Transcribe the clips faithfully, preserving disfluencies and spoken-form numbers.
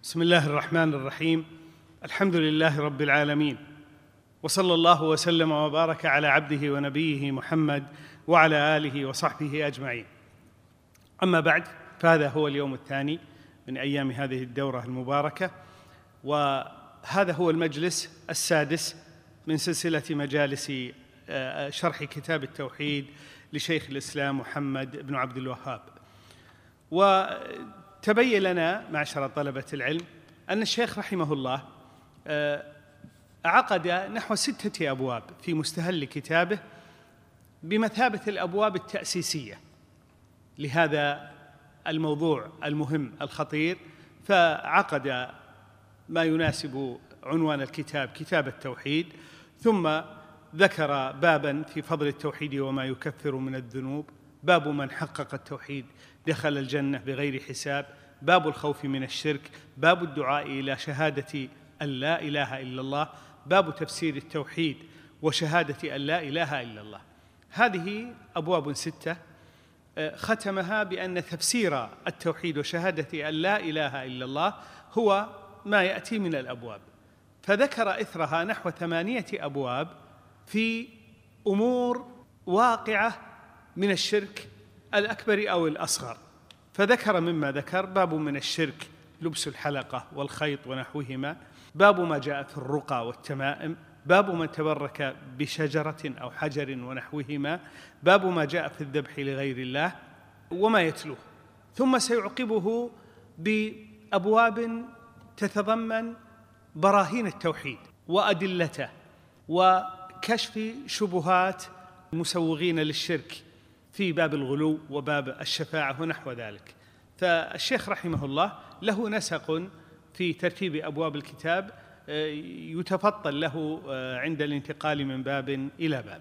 بسم الله الرحمن الرحيم. الحمد لله رب العالمين، وصلى الله وسلم وبارك على عبده ونبيه محمد وعلى آله وصحبه أجمعين. أما بعد، فهذا هو اليوم الثاني من أيام هذه الدورة المباركة، وهذا هو المجلس السادس من سلسلة مجالس شرح كتاب التوحيد لشيخ الإسلام محمد بن عبد الوهاب. وتبين لنا معشر طلبة العلم أن الشيخ رحمه الله عقد نحو ستة أبواب في مستهل كتابه بمثابة الأبواب التأسيسية لهذا الموضوع المهم الخطير، فعقد ما يناسب عنوان الكتاب كتاب التوحيد، ثم ذكر بابا في فضل التوحيد وما يكفر من الذنوب، باب من حقق التوحيد دخل الجنة بغير حساب، باب الخوف من الشرك، باب الدعاء إلى شهادة أن لا إله إلا الله، باب تفسير التوحيد وشهادة أن لا إله إلا الله. هذه أبواب ستة ختمها بأن تفسير التوحيد وشهادة أن لا إله إلا الله هو ما يأتي من الأبواب، فذكر إثرها نحو ثمانية أبواب في أمور واقعة من الشرك الأكبر أو الأصغر. فذكر مما ذكر: باب من الشرك لبس الحلقة والخيط ونحوهما، باب ما جاء في الرقى والتمائم، باب من تبرك بشجرة أو حجر ونحوهما، باب ما جاء في الذبح لغير الله وما يتلوه. ثم سيعقبه بأبواب تتضمن براهين التوحيد وأدلته وكشف شبهات المسوغين للشرك في باب الغلو وباب الشفاعة ونحو ذلك. فالشيخ رحمه الله له نسق في ترتيب أبواب الكتاب يتفضل له عند الانتقال من باب إلى باب.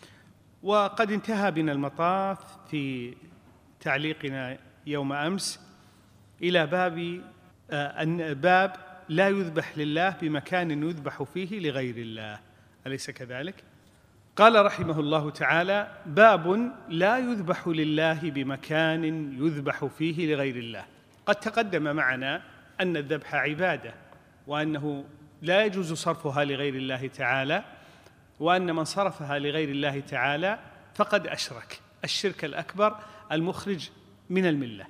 وقد انتهى بنا المطاف في تعليقنا يوم أمس إلى باب باب لا يذبح لله بمكان يذبح فيه لغير الله، أليس كذلك؟ قال رحمه الله تعالى: باب لا يذبح لله بمكان يذبح فيه لغير الله. قد تقدم معنا أن الذبح عبادة، وأنه لا يجوز صرفها لغير الله تعالى، وأن من صرفها لغير الله تعالى فقد أشرك الشرك الأكبر المخرج من الملة.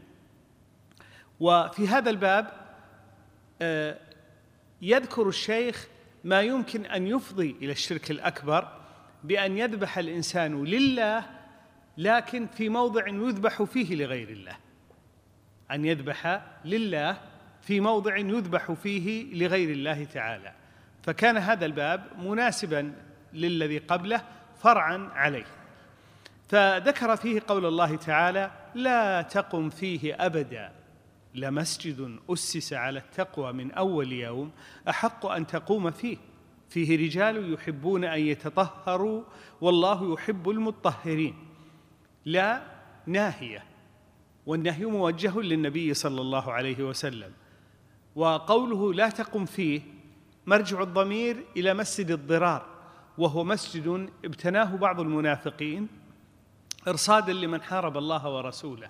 وفي هذا الباب يذكر الشيخ ما يمكن أن يفضي إلى الشرك الأكبر بأن يذبح الإنسان لله لكن في موضع يذبح فيه لغير الله، أن يذبح لله في موضع يذبح فيه لغير الله تعالى. فكان هذا الباب مناسبا للذي قبله فرعا عليه. فذكر فيه قول الله تعالى: لا تقم فيه أبدا لمسجد أسس على التقوى من أول يوم أحق أن تقوم فيه فيه رجال يحبون أن يتطهروا والله يحب المطهرين. لا ناهية، والنهي موجه للنبي صلى الله عليه وسلم. وقوله لا تقم فيه مرجع الضمير إلى مسجد الضرار، وهو مسجد ابتناه بعض المنافقين إرصادا لمن حارب الله ورسوله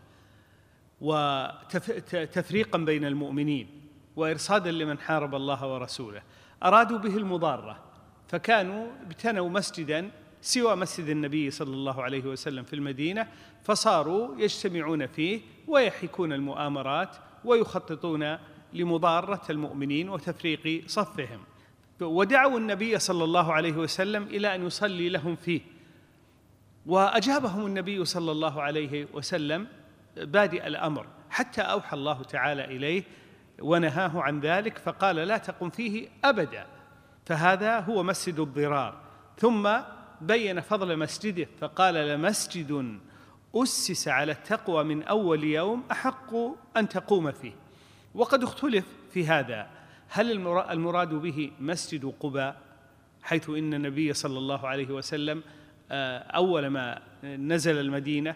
وتفريقا بين المؤمنين، وإرصادا لمن حارب الله ورسوله. أرادوا به المضارة، فكانوا ابتنوا مسجدا سوى مسجد النبي صلى الله عليه وسلم في المدينة، فصاروا يجتمعون فيه ويحكون المؤامرات ويخططون لمضارة المؤمنين وتفريق صفهم. ودعوا النبي صلى الله عليه وسلم إلى أن يصلي لهم فيه، وأجابهم النبي صلى الله عليه وسلم بادئ الأمر، حتى أوحى الله تعالى إليه ونهاه عن ذلك فقال: لا تقم فيه أبدا. فهذا هو مسجد الضرار. ثم بين فضل مسجده فقال: لمسجد أسس على التقوى من أول يوم أحق أن تقوم فيه. وقد اختلف في هذا، هل المراد به مسجد قباء، حيث إن النبي صلى الله عليه وسلم أول ما نزل المدينة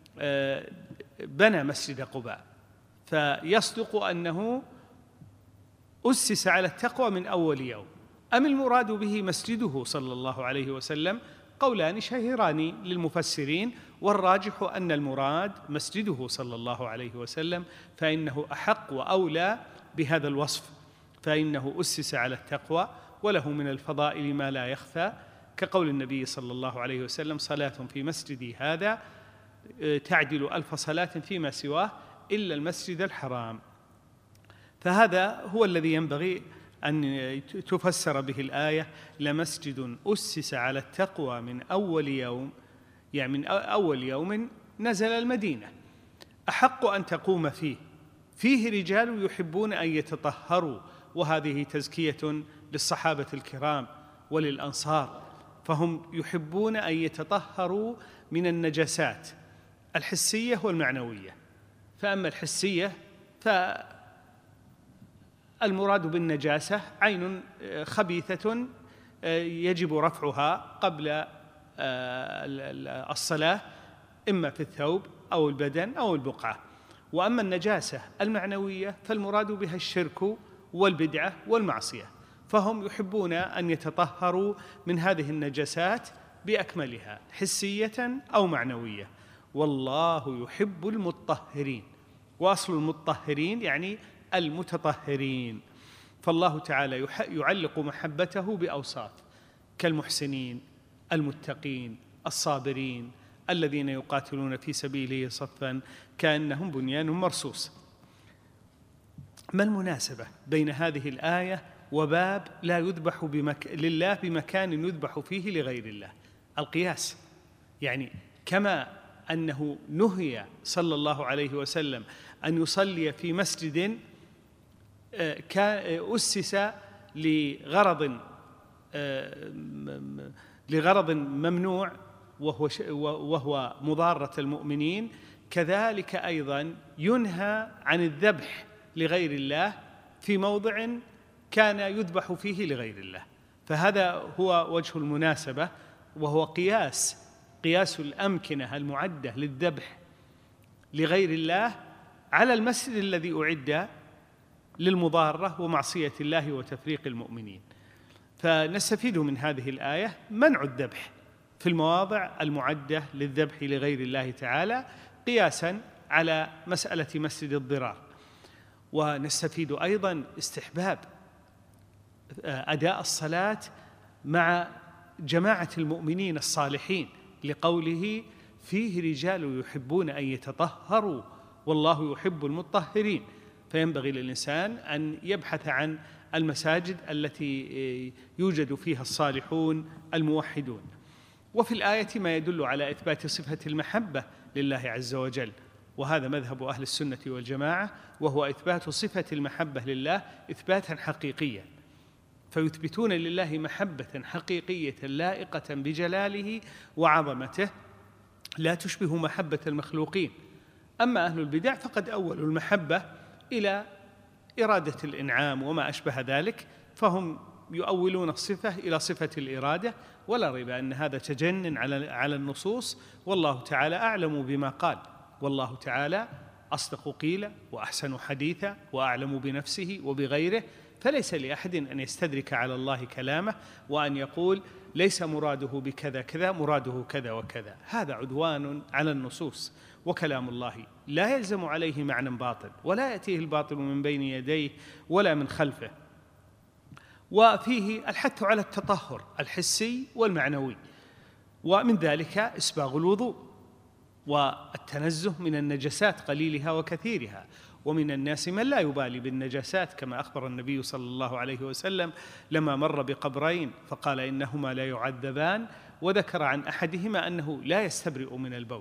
بنى مسجد قباء، فيصدق أنه أسس على التقوى من أول يوم، أم المراد به مسجده صلى الله عليه وسلم؟ قولان شهيران للمفسرين، والراجح أن المراد مسجده صلى الله عليه وسلم، فإنه أحق وأولى بهذا الوصف، فإنه أسس على التقوى وله من الفضائل ما لا يخفى، كقول النبي صلى الله عليه وسلم: صلاة في مسجدي هذا تعدل ألف صلاة فيما سواه إلا المسجد الحرام. فهذا هو الذي ينبغي أن تفسر به الآية: لمسجد أسس على التقوى من أول يوم، يعني من أول يوم نزل المدينة، أحق أن تقوم فيه، فيه رجال يحبون أن يتطهروا، وهذه تزكية للصحابة الكرام وللأنصار، فهم يحبون أن يتطهروا من النجاسات الحسية والمعنوية. فأما الحسية فالمراد بالنجاسة عين خبيثة يجب رفعها قبل الصلاة، إما في الثوب أو البدن أو البقعة. وأما النجاسة المعنوية فالمراد بها الشرك والبدعة والمعصية، فهم يحبون أن يتطهروا من هذه النجاسات بأكملها حسية أو معنوية، والله يحب المطهرين. وأصل المطهرين يعني المتطهرين، فالله تعالى يعلق محبته بأوصاف كالمحسنين، المتقين، الصابرين، الذين يقاتلون في سبيله صفا كأنهم بنيان مرصوص. ما المناسبة بين هذه الآية وباب لا يذبح بمك... لله بمكان يذبح فيه لغير الله؟ القياس، يعني كما أنه نهي صلى الله عليه وسلم أن يصلي في مسجد أسس لغرض لغرض ممنوع وهو وهو مضارة المؤمنين، كذلك أيضا ينهى عن الذبح لغير الله في موضع كان يذبح فيه لغير الله. فهذا هو وجه المناسبة، وهو قياس قياس الأمكنة المعدة للذبح لغير الله على المسجد الذي أعد للمضارة ومعصية الله وتفريق المؤمنين. فنستفيد من هذه الآية منع الذبح في المواضع المعدة للذبح لغير الله تعالى قياساً على مسألة مسجد الضرار. ونستفيد أيضاً استحباب أداء الصلاة مع جماعة المؤمنين الصالحين، لقوله: فيه رجال يحبون أن يتطهروا والله يحب المطهرين. فينبغي للإنسان أن يبحث عن المساجد التي يوجد فيها الصالحون الموحدون. وفي الآية ما يدل على إثبات صفة المحبة لله عز وجل، وهذا مذهب أهل السنة والجماعة، وهو إثبات صفة المحبة لله إثباتا حقيقيا، فيثبتون لله محبة حقيقية لائقة بجلاله وعظمته لا تشبه محبة المخلوقين. أما أهل البدع فقد أولوا المحبة إلى إرادة الإنعام وما أشبه ذلك، فهم يؤولون الصفة إلى صفة الإرادة، ولا ريب أن هذا تجنن على على النصوص، والله تعالى أعلم بما قال، والله تعالى أصدق قيلا وأحسن حديثا وأعلم بنفسه وبغيره، فليس لأحد أن يستدرك على الله كلامه وأن يقول ليس مراده بكذا كذا، مراده كذا وكذا. هذا عدوان على النصوص، وكلام الله لا يلزم عليه معنى باطل، ولا يأتيه الباطل من بين يديه ولا من خلفه. وفيه الحث على التطهر الحسي والمعنوي، ومن ذلك إسباغ الوضوء والتنزه من النجسات قليلها وكثيرها. ومن الناس من لا يبالي بالنجاسات، كما أخبر النبي صلى الله عليه وسلم لما مر بقبرين فقال إنهما لا يعذبان، وذكر عن أحدهما أنه لا يستبرئ من البول.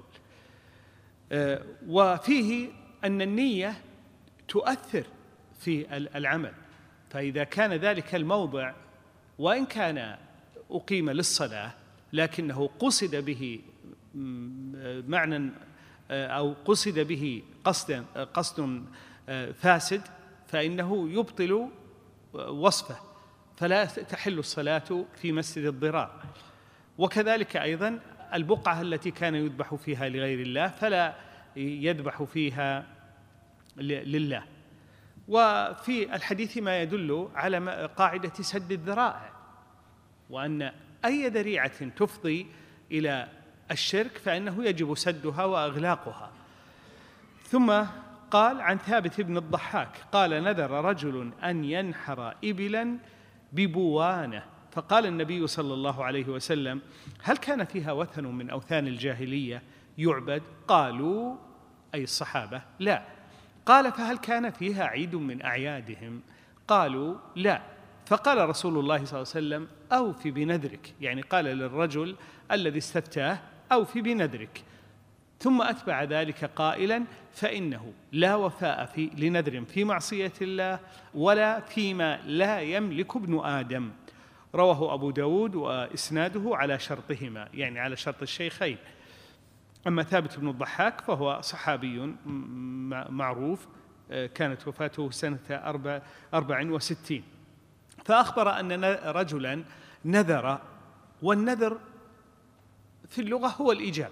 وفيه أن النية تؤثر في العمل، فإذا كان ذلك الموضع وإن كان أقيم للصلاة لكنه قصد به معنى أو قصد به قصد قصد فاسد، فإنه يبطل وصفه، فلا تحل الصلاة في مسجد الضرار. وكذلك أيضا البقعة التي كان يذبح فيها لغير الله فلا يذبح فيها لله. وفي الحديث ما يدل على قاعدة سد الذرائع، وأن أي ذريعة تفضي إلى الشرك فإنه يجب سدها وإغلاقها. ثم قال عن ثابت بن الضحاك قال نذر رجل أن ينحر إبلا ببوانة، فقال النبي صلى الله عليه وسلم: هل كان فيها وثن من أوثان الجاهلية يعبد؟ قالوا أي الصحابة: لا. قال: فهل كان فيها عيد من أعيادهم؟ قالوا: لا. فقال رسول الله صلى الله عليه وسلم: أوف بنذرك، يعني قال للرجل الذي استفتاه: أوف بنذرك. ثم أتبع ذلك قائلا: فإنه لا وفاء في لنذر في معصية الله ولا فيما لا يملك ابن آدم. رواه أبو داود وإسناده على شرطهما، يعني على شرط الشيخين. أما ثابت بن الضحاك فهو صحابي معروف، كانت وفاته سنة أربع, أربع وستين. فأخبر أن رجلا نذر، والنذر في اللغة هو الإيجاب،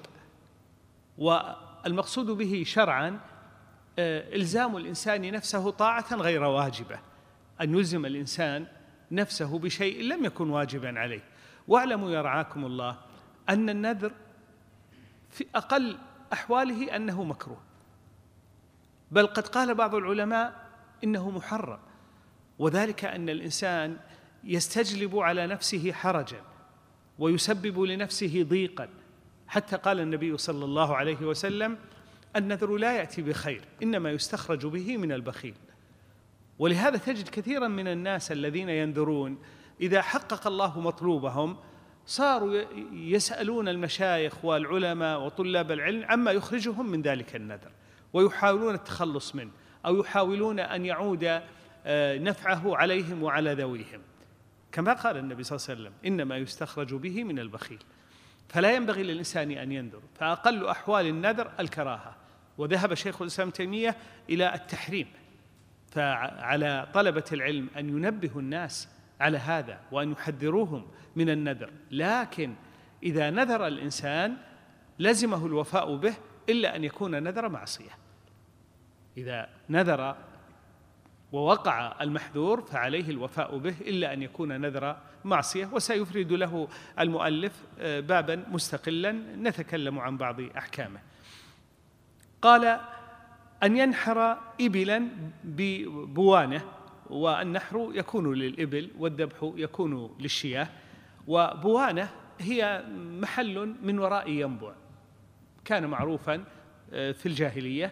والمقصود به شرعا إلزام الإنسان نفسه طاعة غير واجبة، أن يلزم الإنسان نفسه بشيء لم يكن واجبا عليه. واعلموا يرعاكم الله أن النذر في أقل أحواله أنه مكروه، بل قد قال بعض العلماء إنه محرم، وذلك أن الإنسان يستجلب على نفسه حرجا ويسبب لنفسه ضيقا، حتى قال النبي صلى الله عليه وسلم: النذر لا يأتي بخير، إنما يستخرج به من البخيل. ولهذا تجد كثيرا من الناس الذين ينذرون إذا حقق الله مطلوبهم صاروا يسألون المشايخ والعلماء وطلاب العلم عما يخرجهم من ذلك النذر، ويحاولون التخلص منه، أو يحاولون أن يعود نفعه عليهم وعلى ذويهم، كما قال النبي صلى الله عليه وسلم: إنما يستخرج به من البخيل. فلا ينبغي للإنسان أن ينذر، فأقل أحوال النذر الكراهة. وذهب شيخ الإسلام تيمية إلى التحريم، فعلى طلبة العلم أن ينبهوا الناس على هذا وأن يحذروهم من النذر. لكن إذا نذر الإنسان لزمه الوفاء به إلا أن يكون نذر معصية. إذا نذر ووقع المحذور فعليه الوفاء به إلا أن يكون نذر معصية، وسيفرد له المؤلف بابا مستقلا نتكلم عن بعض أحكامه. قال: أن ينحر إبلا ببوانة، والنحر يكون للإبل والذبح يكون للشياه. وبوانة هي محل من وراء ينبع، كان معروفا في الجاهلية.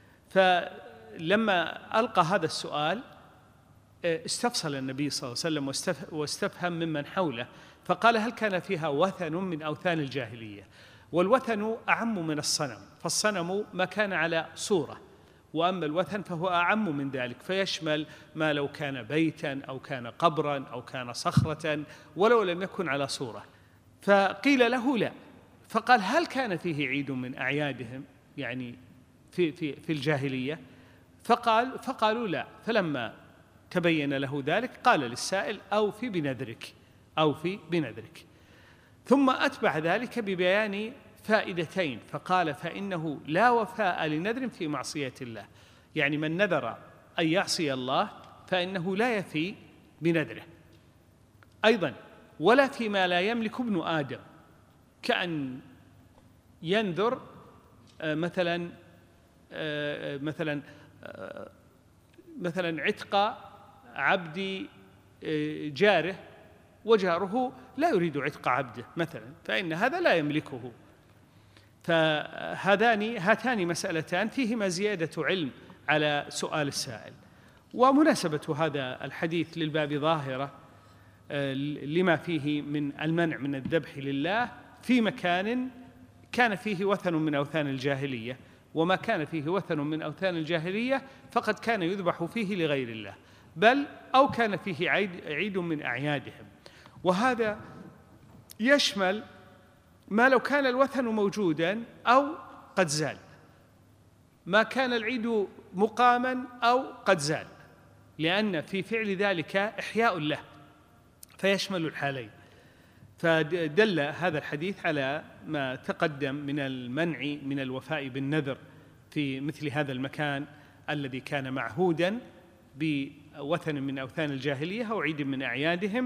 فلما ألقى هذا السؤال استفصل النبي صلى الله عليه وسلم واستفهم ممن حوله، فقال: هل كان فيها وثن من أوثان الجاهلية؟ والوثن أعم من الصنم، فالصنم ما كان على صورة، وأما الوثن فهو أعم من ذلك، فيشمل ما لو كان بيتا أو كان قبرا أو كان صخرة ولو لم يكن على صورة. فقيل له: لا. فقال: هل كان فيه عيد من أعيادهم، يعني في, في, في الجاهلية؟ فقال فقالوا: لا. فلما تبين له ذلك قال للسائل: أوفي بنذرك، أوفي بنذرك. ثم أتبع ذلك ببيان فائدتين، فقال: فإنه لا وفاء لنذر في معصية الله، يعني من نذر أن يعصي الله فإنه لا يفي بنذره. أيضا ولا فيما لا يملك ابن آدم، كأن ينذر مثلا مثلا مثلا عتق عبد جاره، وجاره لا يريد عتق عبده مثلا، فإن هذا لا يملكه. فهذان هاتان مسألتان فيهما زيادة علم على سؤال السائل. ومناسبة هذا الحديث للباب ظاهرة لما فيه من المنع من الذبح لله في مكان كان فيه وثن من أوثان الجاهلية، وما كان فيه وثن من أوثان الجاهلية فقد كان يذبح فيه لغير الله، بل أو كان فيه عيد, عيد من أعيادهم. وهذا يشمل ما لو كان الوثن موجودا أو قد زال، ما كان العيد مقاما أو قد زال، لأن في فعل ذلك إحياء له، فيشمل الحالين. فدل هذا الحديث على ما تقدم من المنع من الوفاء بالنذر في مثل هذا المكان الذي كان معهودا بوثن من أوثان الجاهلية أو عيد من أعيادهم.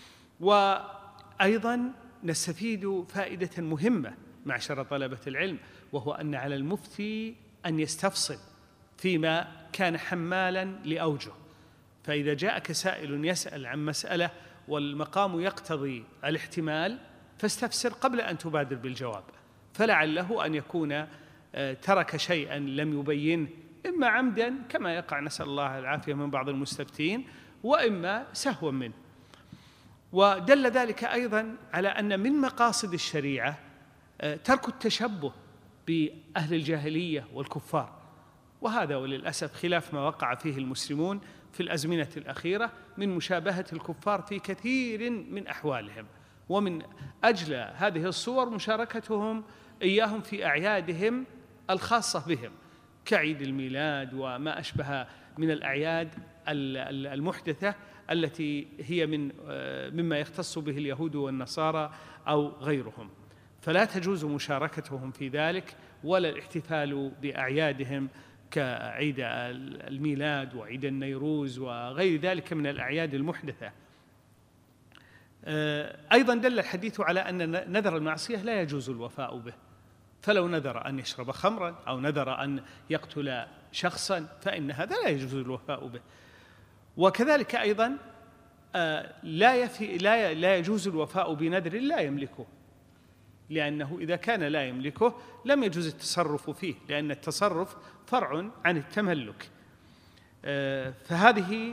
وأيضا نستفيد فائدة مهمة معشر طلبة العلم، وهو أن على المفتي أن يستفصل فيما كان حمالا لأوجه. فإذا جاءك سائل يسأل عن مسألة والمقام يقتضي الاحتمال فاستفسر قبل أن تبادر بالجواب، فلعله أن يكون ترك شيئا لم يبينه، إما عمدا كما يقع نسأل الله العافية من بعض المستفتين، وإما سهوا منه. ودل ذلك أيضا على أن من مقاصد الشريعة ترك التشبه بأهل الجاهلية والكفار، وهذا وللأسف خلاف ما وقع فيه المسلمون في الأزمنة الأخيرة من مشابهة الكفار في كثير من أحوالهم، ومن أجل هذه الصور مشاركتهم إياهم في أعيادهم الخاصة بهم كعيد الميلاد وما أشبه من الأعياد المحدثة التي هي من مما يختص به اليهود والنصارى أو غيرهم، فلا تجوز مشاركتهم في ذلك ولا الاحتفال بأعيادهم كعيد الميلاد وعيد النيروز وغير ذلك من الأعياد المحدثة. أيضا دل الحديث على أن نذر المعصية لا يجوز الوفاء به، فلو نذر أن يشرب خمرا أو نذر أن يقتل شخصا فإن هذا لا يجوز الوفاء به. وكذلك أيضا لا, يفي لا, لا يجوز الوفاء بنذر لا يملكه، لأنه إذا كان لا يملكه لم يجوز التصرف فيه، لأن التصرف فرع عن التملك. فهذه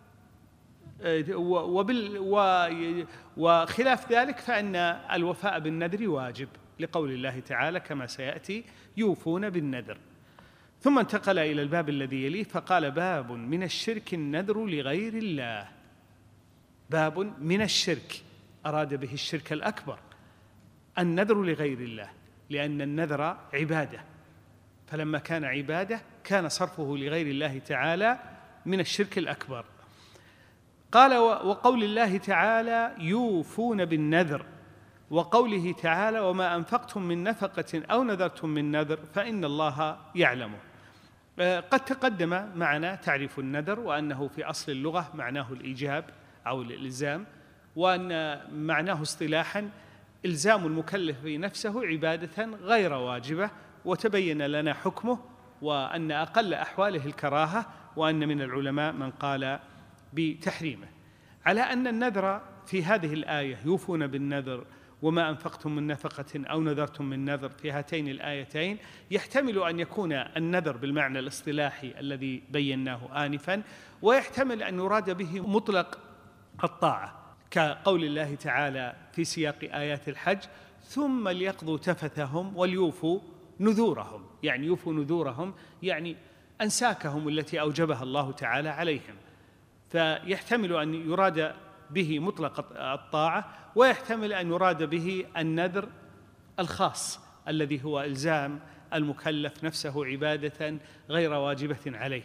وخلاف ذلك فإن الوفاء بالنذر واجب لقول الله تعالى كما سيأتي يوفون بالنذر. ثم انتقل إلى الباب الذي يليه فقال باب من الشرك النذر لغير الله. باب من الشرك أراد به الشرك الأكبر، النذر لغير الله، لأن النذر عبادة، فلما كان عبادة كان صرفه لغير الله تعالى من الشرك الأكبر. قال وقول الله تعالى يوفون بالنذر، وقوله تعالى وما أنفقتم من نفقة أو نذرتم من نذر فإن الله يعلمه. قد تقدم معنا تعريف النذر، وأنه في أصل اللغة معناه الإيجاب أو الإلزام، وأن معناه اصطلاحا إلزام المكلف نفسه عبادة غير واجبة، وتبين لنا حكمه وأن أقل أحواله الكراهة، وأن من العلماء من قال بتحريمه، على أن النذر في هذه الآية يوفون بالنذر وما أنفقتم من نفقة أو نذرتم من نذر في هاتين الآيتين يحتمل أن يكون النذر بالمعنى الاصطلاحي الذي بيناه آنفا، ويحتمل أن يراد به مطلق الطاعة كقول الله تعالى في سياق آيات الحج ثم ليقضوا تفثهم وليوفوا نذورهم، يعني يوفوا نذورهم يعني أنساكهم التي أوجبها الله تعالى عليهم، فيحتمل أن يراد به مطلق الطاعة، ويحتمل أن يراد به النذر الخاص الذي هو إلزام المكلف نفسه عبادة غير واجبة عليه.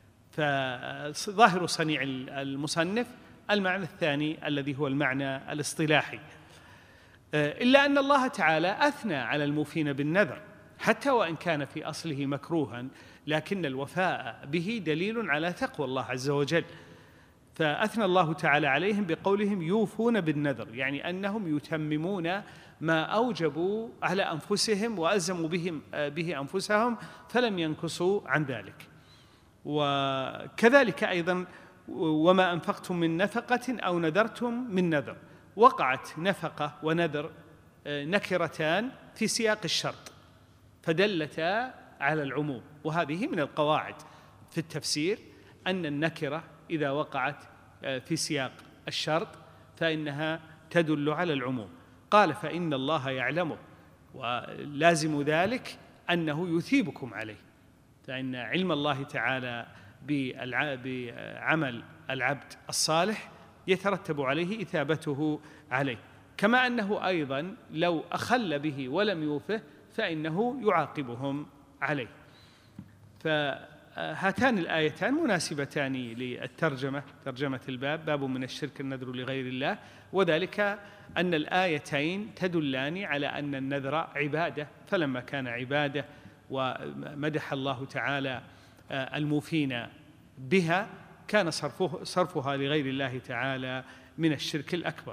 فظاهر صنيع المصنف المعنى الثاني الذي هو المعنى الاصطلاحي، إلا أن الله تعالى أثنى على الموفين بالنذر حتى وإن كان في أصله مكروها، لكن الوفاء به دليل على تقوى الله عز وجل، فأثنى الله تعالى عليهم بقولهم يوفون بالنذر، يعني أنهم يتممون ما أوجبوا على أنفسهم وألزموا بهم به أنفسهم فلم ينكصوا عن ذلك. وكذلك أيضا وما أنفقتم من نفقة أو نذرتم من نذر، وقعت نفقة ونذر نكرتان في سياق الشرط فدلتا على العموم، وهذه من القواعد في التفسير أن النكرة إذا وقعت في سياق الشرط فإنها تدل على العموم. قال فإن الله يعلمه، ولازم ذلك أنه يثيبكم عليه، فإن علم الله تعالى بعمل العبد الصالح يترتب عليه إثابته عليه، كما أنه أيضا لو أخل به ولم يوفه فإنه يعاقبهم عليه. فهاتان الآيتان مناسبتان للترجمة، ترجمة الباب باب من الشرك النذر لغير الله، وذلك أن الآيتين تدلان على أن النذر عبادة، فلما كان عبادة ومدح الله تعالى الموفين بها كان صرفه صرفها لغير الله تعالى من الشرك الأكبر.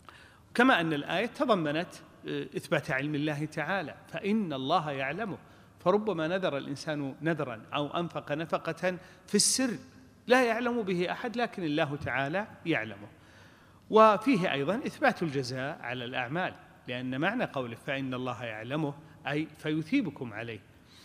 كما أن الآية تضمنت إثبات علم الله تعالى، فإن الله يعلمه، فربما نذر الإنسان نذرا أو أنفق نفقة في السر لا يعلم به أحد، لكن الله تعالى يعلمه. وفيه أيضا إثبات الجزاء على الأعمال، لأن معنى قوله فإن الله يعلمه أي فيثيبكم عليه.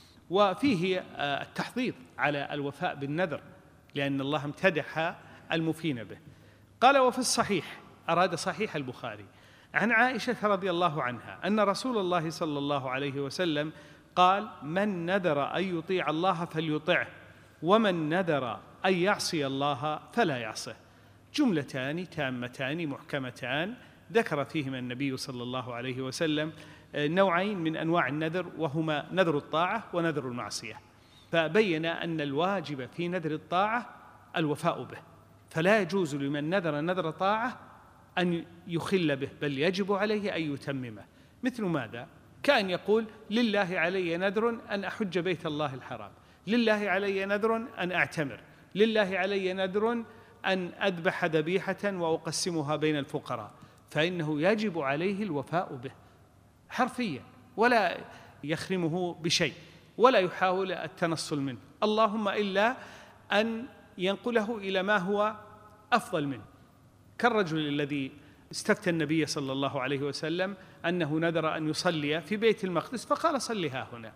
وفيه التحضيض على الوفاء بالنذر، لأن الله امتدح الموفين به. قال وفي الصحيح، أراد صحيح البخاري، عن عائشة رضي الله عنها أن رسول الله صلى الله عليه وسلم قال من نذر أن يطيع الله فليطعه، ومن نذر أن يعصي الله فلا يعصه. جملتان تامتان محكمتان ذكر فيهما النبي صلى الله عليه وسلم نوعين من أنواع النذر، وهما نذر الطاعة ونذر المعصية. فبين أن الواجب في نذر الطاعة الوفاء به، فلا يجوز لمن نذر نذر طاعة أن يخل به، بل يجب عليه أن يتممه. مثل ماذا؟ كأن يقول لله علي نذر أن أحج بيت الله الحرام، لله علي نذر أن أعتمر، لله علي نذر أن أذبح ذبيحة وأقسمها بين الفقراء، فإنه يجب عليه الوفاء به حرفيا، ولا يخرمه بشيء ولا يحاول التنصل منه، اللهم إلا أن ينقله إلى ما هو أفضل منه، كالرجل الذي استفتى النبي صلى الله عليه وسلم أنه نذر أن يصلي في بيت المقدس فقال صلها هنا،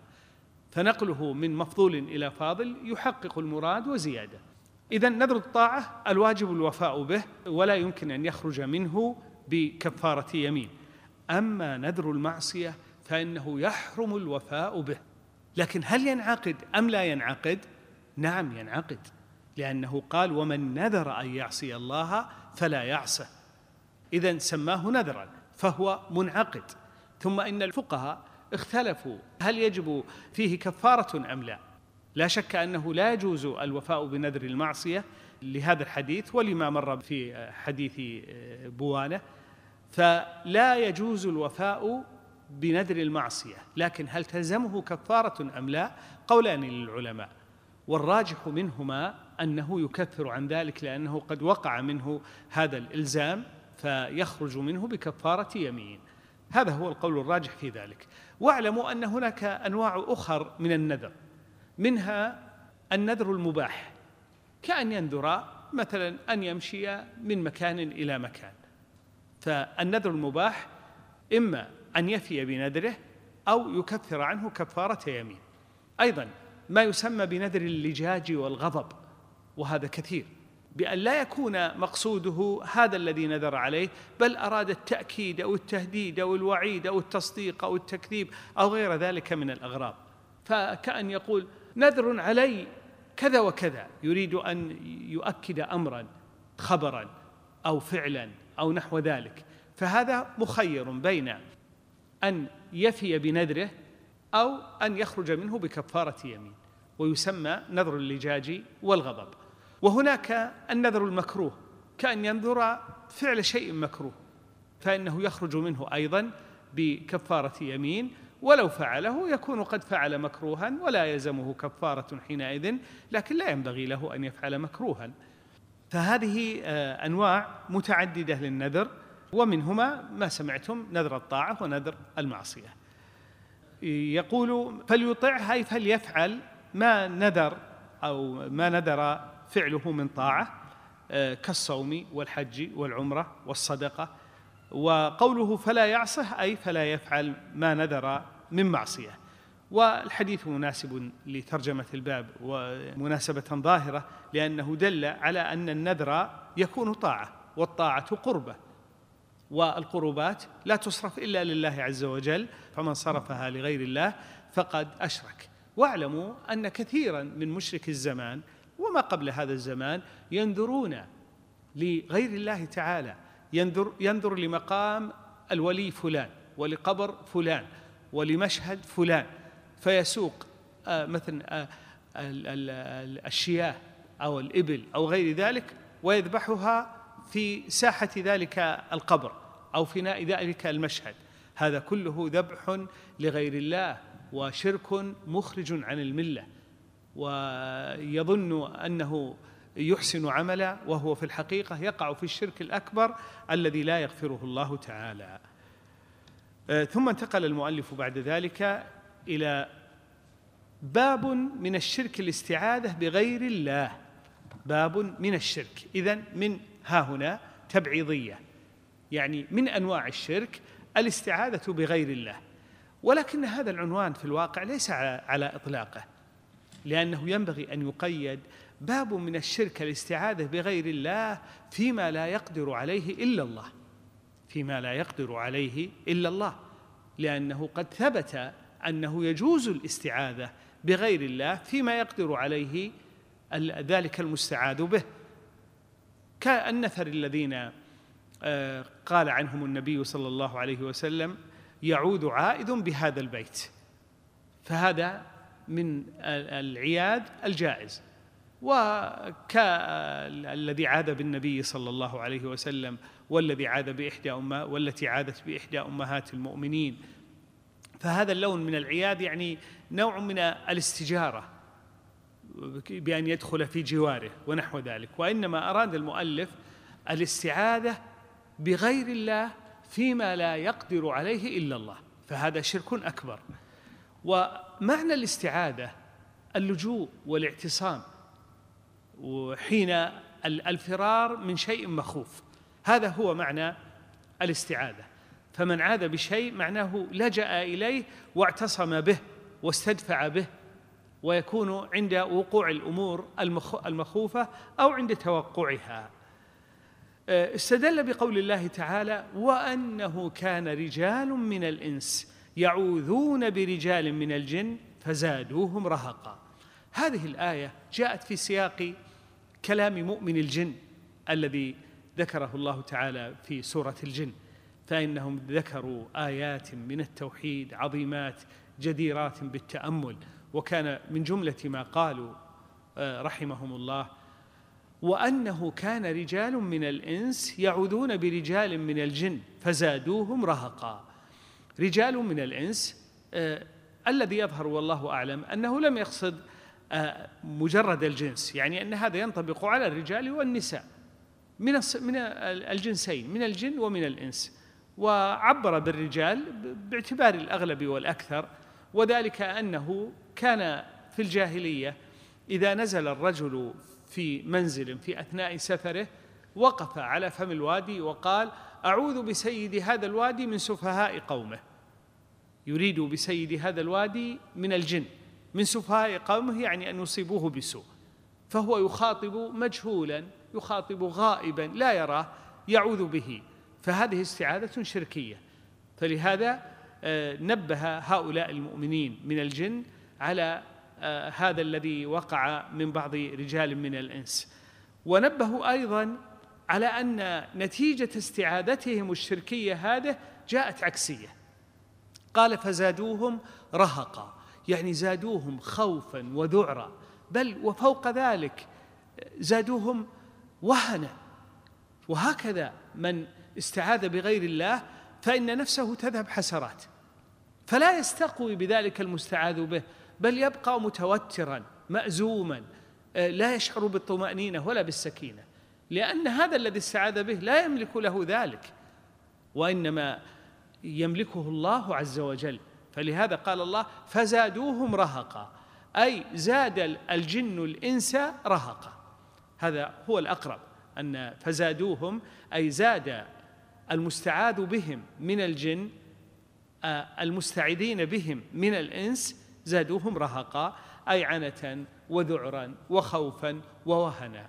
فنقله من مفضول إلى فاضل يحقق المراد وزيادة. إذن نذر الطاعة الواجب الوفاء به، ولا يمكن أن يخرج منه بكفارة يمين. أما نذر المعصية فإنه يحرم الوفاء به. لكن هل ينعقد أم لا ينعقد؟ نعم ينعقد، لأنه قال ومن نذر أن يعصي الله فلا يعصه، إذن سماه نذرا فهو منعقد. ثم إن الفقهاء اختلفوا هل يجب فيه كفارة أم لا. لا شك أنه لا يجوز الوفاء بنذر المعصية لهذا الحديث ولما مر في حديث بوانة، فلا يجوز الوفاء بنذر المعصية. لكن هل تلزمه كفارة أم لا؟ قولان للعلماء، والراجح منهما أنه يكفر عن ذلك، لأنه قد وقع منه هذا الإلزام فيخرج منه بكفارة يمين. هذا هو القول الراجح في ذلك. واعلموا أن هناك أنواع أخر من النذر، منها النذر المباح، كأن ينذر مثلا أن يمشي من مكان إلى مكان، فالنذر المباح إما أن يفي بنذره أو يكفر عنه كفارة يمين. أيضا ما يسمى بنذر اللجاج والغضب، وهذا كثير، بأن لا يكون مقصوده هذا الذي نذر عليه، بل أراد التأكيد أو التهديد أو الوعيد أو التصديق أو التكذيب أو غير ذلك من الأغراض. فكأن يقول نذر علي كذا وكذا، يريد أن يؤكد أمرا خبرا أو فعلا أو نحو ذلك، فهذا مخير بين أن يفي بنذره أو أن يخرج منه بكفارة يمين، ويسمى نذر اللجاج والغضب. وهناك النذر المكروه، كأن ينذر فعل شيء مكروه، فإنه يخرج منه أيضا بكفارة يمين، ولو فعله يكون قد فعل مكروها ولا يلزمه كفارة حينئذ، لكن لا ينبغي له أن يفعل مكروها. فهذه أنواع متعددة للنذر، ومنهما ما سمعتم نذر الطاعة ونذر المعصية. يقول فليطعه أي فليفعل ما نذر أو ما نذر فعله من طاعة كالصوم والحج والعمرة والصدقة. وقوله فلا يعصه أي فلا يفعل ما نذر من معصية. والحديث مناسب لترجمة الباب ومناسبة ظاهرة، لأنه دل على أن النذر يكون طاعة، والطاعة قربة، والقربات لا تصرف إلا لله عز وجل، فمن صرفها لغير الله فقد أشرك. واعلموا أن كثيرا من مشرك الزمان وما قبل هذا الزمان ينذرون لغير الله تعالى، ينذر, ينذر لمقام الولي فلان ولقبر فلان ولمشهد فلان، فيسوق آه مثلا آه الشياه أو الإبل أو غير ذلك ويذبحها في ساحة ذلك القبر أو فناء ذلك المشهد. هذا كله ذبح لغير الله وشرك مخرج عن الملة، ويظن أنه يحسن عملا وهو في الحقيقة يقع في الشرك الأكبر الذي لا يغفره الله تعالى. ثم انتقل المؤلف بعد ذلك إلى باب من الشرك الاستعاذة بغير الله، باب من الشرك، إذن من ها هنا تبعيضية، يعني من أنواع الشرك الاستعاذة بغير الله. ولكن هذا العنوان في الواقع ليس على إطلاقه، لأنه ينبغي أن يقيد باب من الشرك الاستعاذة بغير الله فيما لا يقدر عليه إلا الله، فيما لا يقدر عليه إلا الله، لأنه قد ثبت أنه يجوز الاستعاذة بغير الله فيما يقدر عليه ذلك المستعاذ به، كالنفر الذين قال عنهم النبي صلى الله عليه وسلم يعود عائد بهذا البيت، فهذا من العياذ الجائز. وكالذي عاد بالنبي صلى الله عليه وسلم والذي عاد بإحدى أمه والتي عادت بإحدى أمهات المؤمنين، فهذا اللون من العياذ يعني نوع من الاستجارة بأن يدخل في جواره ونحو ذلك. وإنما أراد المؤلف الاستعاذة بغير الله فيما لا يقدر عليه إلا الله، فهذا شرك أكبر. ومعنى الاستعاذة اللجوء والاعتصام وحين الفرار من شيء مخوف، هذا هو معنى الاستعاذة. فمن عاذ بشيء معناه لجأ إليه واعتصم به واستدفع به، ويكون عند وقوع الأمور المخوفة أو عند توقعها. استدل بقول الله تعالى وأنه كان رجال من الإنس يعوذون برجال من الجن فزادوهم رهقا. هذه الآية جاءت في سياق كلام مؤمن الجن الذي ذكره الله تعالى في سورة الجن، فإنهم ذكروا آيات من التوحيد عظيمات جديرات بالتأمل. وكان من جملة ما قالوا رحمهم الله وأنه كان رجال من الإنس يعوذون برجال من الجن فزادوهم رهقا. رجال من الإنس آه الذي يظهر والله أعلم أنه لم يقصد آه مجرد الجنس، يعني أن هذا ينطبق على الرجال والنساء من من الجنسين، من الجن ومن الإنس، وعبر بالرجال باعتبار الأغلب والأكثر، وذلك أنه كان في الجاهلية إذا نزل الرجل في منزل في أثناء سفره وقف على فم الوادي وقال أعوذ بسيد هذا الوادي من سفهاء قومه، يريد بسيد هذا الوادي من الجن، من سفهاء قومه يعني أن يصيبوه بسوء، فهو يخاطب مجهولا، يخاطب غائبا لا يراه، يعوذ به، فهذه استعاذة شركية. فلهذا نبه هؤلاء المؤمنين من الجن على هذا الذي وقع من بعض رجال من الإنس. ونبهوا أيضا على أن نتيجة استعاذتهم الشركية هذه جاءت عكسية، قال فزادوهم رهقا، يعني زادوهم خوفا وذعرا، بل وفوق ذلك زادوهم وهنا. وهكذا من استعاذ بغير الله فإن نفسه تذهب حسرات، فلا يستقوي بذلك المستعاذ به، بل يبقى متوترا مأزوما لا يشعر بالطمأنينة ولا بالسكينة، لأن هذا الذي استعاذ به لا يملك له ذلك، وإنما يملكه الله عز وجل. فلهذا قال الله فزادوهم رهقا، أي زاد الجن الإنس رهقا. هذا هو الأقرب، أن فزادوهم أي زاد المستعاذ بهم من الجن المستعيذين بهم من الإنس زادوهم رهقا، أي عنة وذعرا وخوفا ووهنا.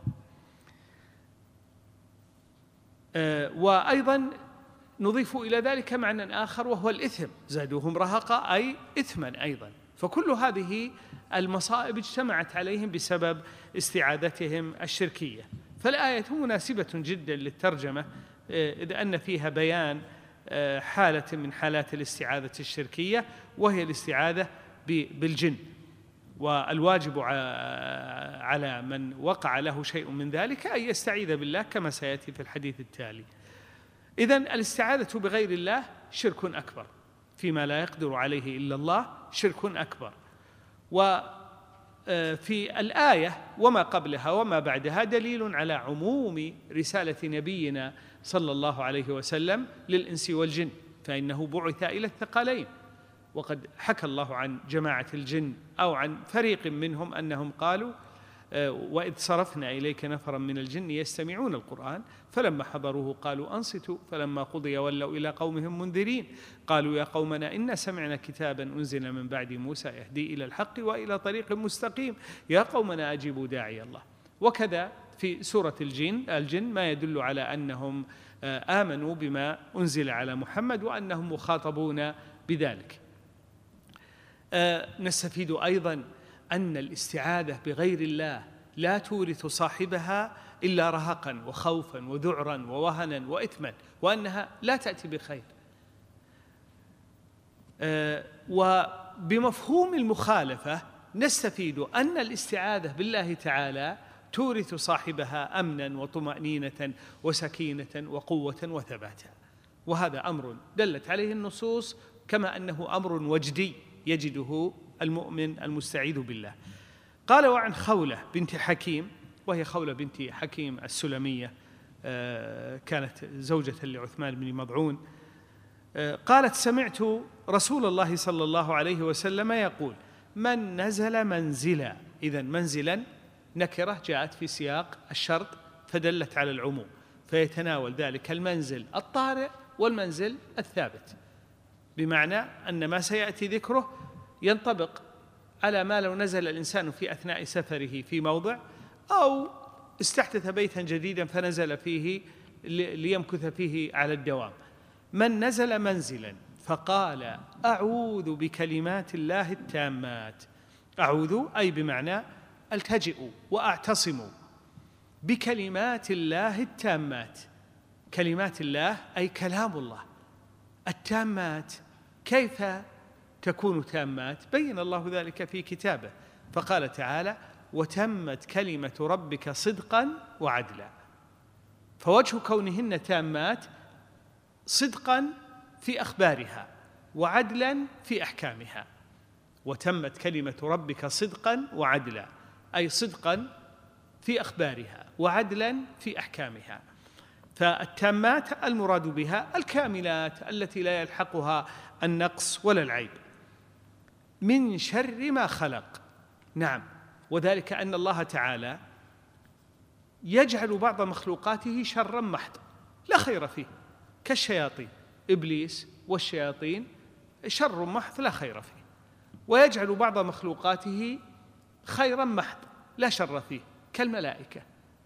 وأيضا نضيف إلى ذلك معنى آخر وهو الإثم، زادوهم رهقا أي إثما أيضا. فكل هذه المصائب اجتمعت عليهم بسبب استعاذتهم الشركية. فالآية مناسبة جدا للترجمة، إذ أن فيها بيان حالة من حالات الاستعاذة الشركية، وهي الاستعاذة بالجن، والواجب على من وقع له شيء من ذلك أن يستعيذ بالله كما سيأتي في الحديث التالي. إذن الاستعاذة بغير الله شرك أكبر، فيما لا يقدر عليه إلا الله شرك أكبر. وفي الآية وما قبلها وما بعدها دليل على عموم رسالة نبينا صلى الله عليه وسلم للإنس والجن، فإنه بعث إلى الثقلين، وقد حكى الله عن جماعة الجن أو عن فريق منهم أنهم قالوا وإذ صرفنا إليك نفرا من الجن يستمعون القرآن فلما حضروه قالوا أنصتوا فلما قضي ولوا إلى قومهم منذرين قالوا يا قومنا إنا سمعنا كتابا أنزل من بعد موسى يهدي إلى الحق وإلى طريق مستقيم يا قومنا أجيبوا داعي الله. وكذا في سورة الجن الجن ما يدل على أنهم آمنوا بما أنزل على محمد وأنهم مخاطبون بذلك. نستفيد أيضا أن الاستعاذة بغير الله لا تورث صاحبها إلا رهقا وخوفا وذعرا ووهنا وإثما، وأنها لا تأتي بخير. وبمفهوم المخالفة نستفيد أن الاستعاذة بالله تعالى تورث صاحبها أمنا وطمأنينة وسكينة وقوة وثباتا، وهذا أمر دلت عليه النصوص، كما أنه أمر وجدي يجده المؤمن المستعيذ بالله. قال وعن خولة بنت حكيم، وهي خولة بنت حكيم السلمية، كانت زوجة لعثمان بن مضعون، قالت سمعت رسول الله صلى الله عليه وسلم يقول من نزل منزلا. إذن منزلا نكرة جاءت في سياق الشرط فدلت على العموم، فيتناول ذلك المنزل الطارئ والمنزل الثابت، بمعنى أن ما سيأتي ذكره ينطبق على ما لو نزل الإنسان في أثناء سفره في موضع، أو استحدث بيتا جديدا فنزل فيه ليمكث فيه على الدوام. من نزل منزلا فقال أعوذ بكلمات الله التامات، أعوذ أي بمعنى التجئ وأعتصم بكلمات الله التامات. كلمات الله أي كلام الله التامات. كيف تكون تامات؟ بين الله ذلك في كتابه، فقال تعالى وتمت كلمة ربك صدقا وعدلا. فوجه كونهن تامات صدقا في أخبارها وعدلا في أحكامها. وتمت كلمة ربك صدقا وعدلا، أي صدقا في أخبارها وعدلا في أحكامها. فالتامات المراد بها الكاملات التي لا يلحقها النقص ولا العيب. من شر ما خلق، نعم، وذلك أن الله تعالى يجعل بعض مخلوقاته شرا محضا لا خير فيه، كالشياطين، إبليس والشياطين شر محض لا خير فيه، ويجعل بعض مخلوقاته خيرا محضا لا شر فيه، كالملائكة،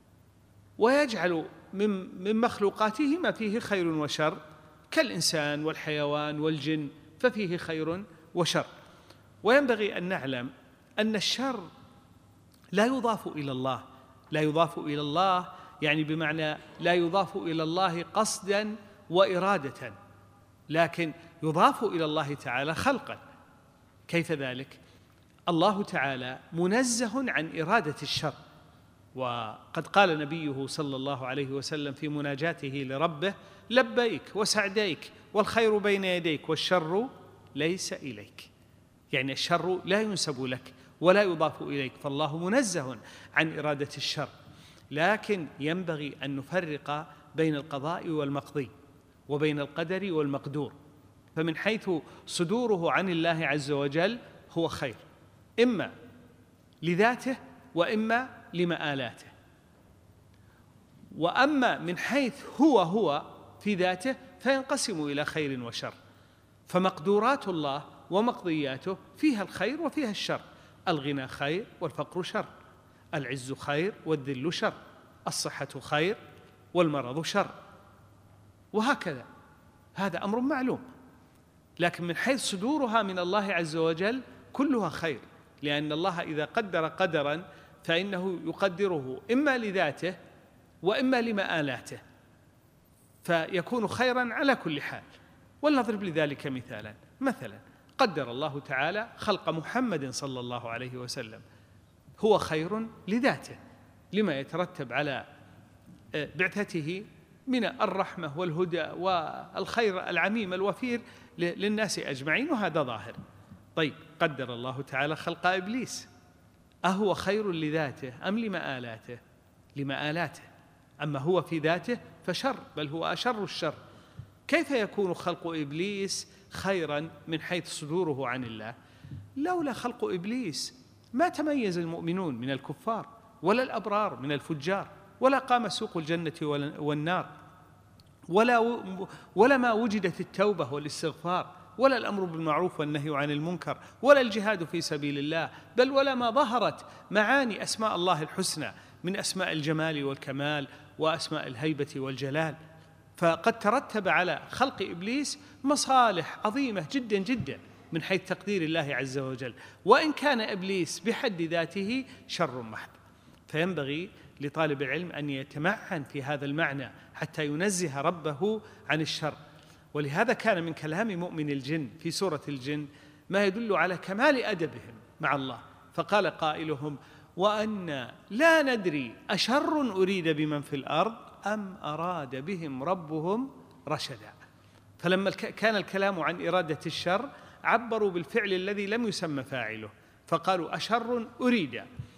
ويجعل من من مخلوقاته ما فيه خير وشر، كالإنسان والحيوان والجن، ففيه خير وشر. وينبغي أن نعلم أن الشر لا يضاف إلى الله، لا يضاف إلى الله يعني بمعنى لا يضاف إلى الله قصدا وإرادة، لكن يضاف إلى الله تعالى خلقا. كيف ذلك؟ الله تعالى منزه عن إرادة الشر، وقد قال نبيه صلى الله عليه وسلم في مناجاته لربه لبيك وسعديك والخير بين يديك والشر ليس إليك، يعني الشر لا ينسب لك ولا يضاف إليك، فالله منزه عن إرادة الشر. لكن ينبغي أن نفرق بين القضاء والمقضي وبين القدر والمقدور. فمن حيث صدوره عن الله عز وجل هو خير، إما لذاته وإما لمآلاته. وأما من حيث هو هو في ذاته فينقسم إلى خير وشر. فمقدورات الله ومقضياته فيها الخير وفيها الشر، الغنى خير والفقر شر، العز خير والذل شر، الصحة خير والمرض شر، وهكذا، هذا أمر معلوم. لكن من حيث صدورها من الله عز وجل كلها خير، لأن الله إذا قدر قدرا فإنه يقدره إما لذاته وإما لمآلاته، فيكون خيرا على كل حال. ولنضرب لذلك مثالا، مثلا قدر الله تعالى خلق محمد صلى الله عليه وسلم، هو خير لذاته لما يترتب على بعثته من الرحمة والهدى والخير العميم الوفير للناس أجمعين، وهذا ظاهر. طيب قدر الله تعالى خلق إبليس، أهو خير لذاته أم لمآلاته؟ لمآلاته. أما هو في ذاته فشر، بل هو أشر الشر. كيف يكون خلق إبليس خيرا من حيث صدوره عن الله؟ لولا خلق إبليس ما تميز المؤمنون من الكفار ولا الأبرار من الفجار، ولا قام سوق الجنة والنار، ولا ولا ما وجدت التوبة والاستغفار، ولا الأمر بالمعروف والنهي عن المنكر، ولا الجهاد في سبيل الله، بل ولا ما ظهرت معاني أسماء الله الحسنى من أسماء الجمال والكمال وأسماء الهيبة والجلال. فقد ترتب على خلق إبليس مصالح عظيمة جدا جدا من حيث تقدير الله عز وجل، وإن كان إبليس بحد ذاته شر محض. فينبغي لطالب العلم أن يتمعن في هذا المعنى حتى ينزه ربه عن الشر. ولهذا كان من كلام مؤمن الجن في سورة الجن ما يدل على كمال أدبهم مع الله، فقال قائلهم: وأن لا ندري أشر أريد بمن في الأرض أم أراد بهم ربهم رشدا. فلما كان الكلام عن إرادة الشر عبروا بالفعل الذي لم يسمى فاعله، فقالوا أشر أريد،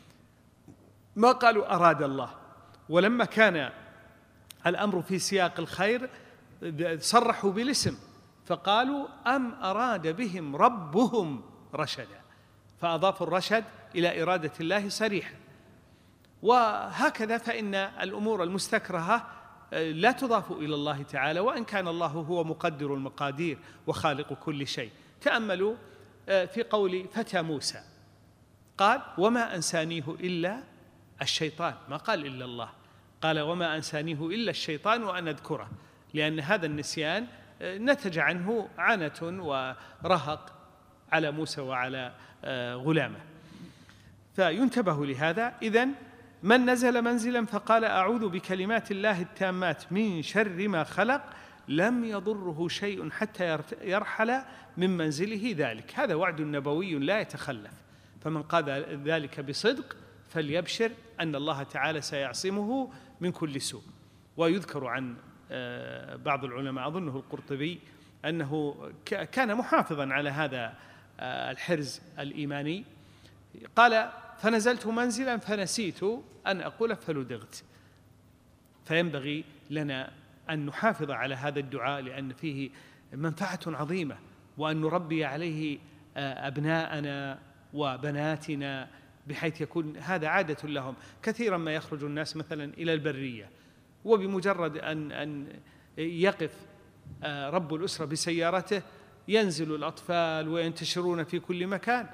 ما قالوا أراد الله. ولما كان الأمر في سياق الخير صرحوا بالاسم، فقالوا أم أراد بهم ربهم رشدا، فأضافوا الرشد إلى إرادة الله صريحا. وهكذا فإن الأمور المستكرهة لا تضاف إلى الله تعالى، وإن كان الله هو مقدر المقادير وخالق كل شيء. تأملوا في قول فتى موسى، قال: وما أنسانيه إلا الشيطان، ما قال إلا الله، قال: وما أنسانيه إلا الشيطان وأن أذكره، لأن هذا النسيان نتج عنه عنة ورهق على موسى وعلى غلامه. فينتبه لهذا. إذن من نزل منزلا فقال أعوذ بكلمات الله التامات من شر ما خلق لم يضره شيء حتى يرحل من منزله ذلك. هذا وعد نبوي لا يتخلف، فمن قال ذلك بصدق فليبشر أن الله تعالى سيعصمه من كل سوء. ويذكر عن بعض العلماء أظنه القرطبي أنه كان محافظا على هذا الحرز الإيماني، قال: فنزلت منزلا فنسيت أن أقول فلدغت. فينبغي لنا أن نحافظ على هذا الدعاء لأن فيه منفعة عظيمة، وأن نربي عليه أبناءنا وبناتنا بحيث يكون هذا عادة لهم. كثيرا ما يخرج الناس مثلا إلى البرية، وبمجرد أن أن يقف رب الأسرة بسيارته ينزل الأطفال وينتشرون في كل مكان.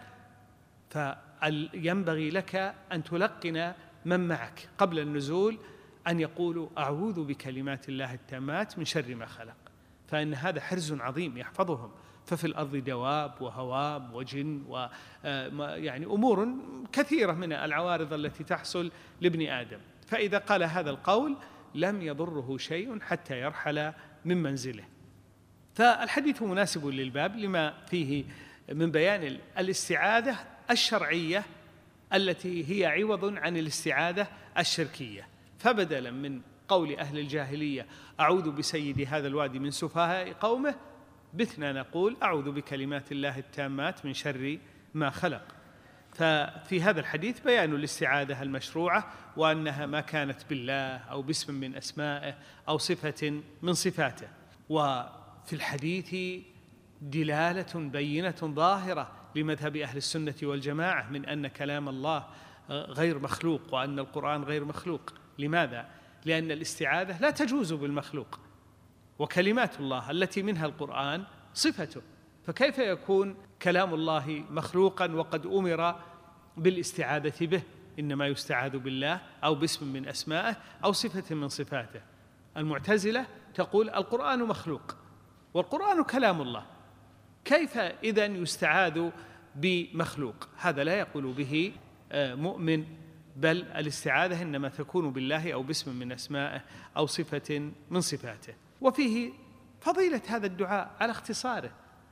فينبغي لك أن تلقن من معك قبل النزول أن يقولوا أعوذ بكلمات الله التامات من شر ما خلق، فإن هذا حرز عظيم يحفظهم. ففي الأرض دواب وهواب وجن ويعني أمور كثيرة من العوارض التي تحصل لابن آدم. فإذا قال هذا القول لم يضره شيء حتى يرحل من منزله. فالحديث مناسب للباب لما فيه من بيان الاستعاذة الشرعية التي هي عوض عن الاستعاذة الشركية. فبدلا من قول أهل الجاهلية أعوذ بسيد هذا الوادي من سفهاء قومه، بثنا نقول أعوذ بكلمات الله التامات من شر ما خلق. ففي هذا الحديث بيان الاستعاذة المشروعة، وأنها ما كانت بالله أو باسم من أسمائه أو صفة من صفاته. وفي الحديث دلالة بينة ظاهرة لمذهب أهل السنة والجماعة من أن كلام الله غير مخلوق وأن القرآن غير مخلوق. لماذا؟ لأن الاستعاذة لا تجوز بالمخلوق، وكلمات الله التي منها القرآن صفته، فكيف يكون كلام الله مخلوقا وقد أمر بالاستعاذة به؟ إنما يستعاذ بالله أو باسم من أسمائه أو صفة من صفاته. المعتزلة تقول القرآن مخلوق والقرآن كلام الله، كيف إذن يستعاذ بمخلوق؟ هذا لا يقول به مؤمن، بل الاستعاذة إنما تكون بالله أو باسم من أسمائه أو صفة من صفاته. وفيه فضيلة هذا الدعاء على اختصاره.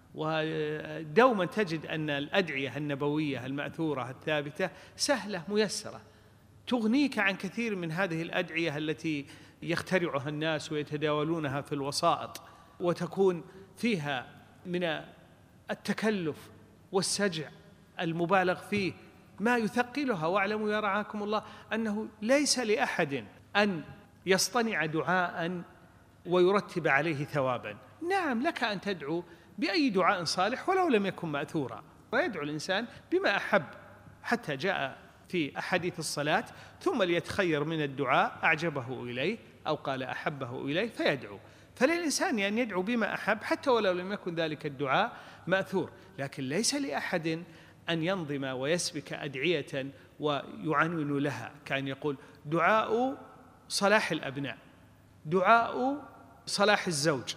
ودوما تجد أن الأدعية النبوية المأثورة الثابتة سهلة ميسرة، تغنيك عن كثير من هذه الأدعية التي يخترعها الناس ويتداولونها في الوسائط، وتكون فيها من التكلف والسجع المبالغ فيه ما يثقلها. واعلموا يا رعاكم الله أنه ليس لأحد أن يصطنع دعاء ويرتب عليه ثوابا، نعم لك أن تدعو بأي دعاء صالح ولو لم يكن مأثورا، ويدعو الإنسان بما أحب، حتى جاء في أحاديث الصلاة ثم ليتخير من الدعاء أعجبه إليه أو قال أحبه إليه فيدعو. فللإنسان أن يدعو بما أحب حتى ولو لم يكن ذلك الدعاء مأثور، لكن ليس لأحد أن ينظم ويسبك أدعية ويعنون لها، كان يقول دعاء صلاح الأبناء، دعاء صلاح الزوج،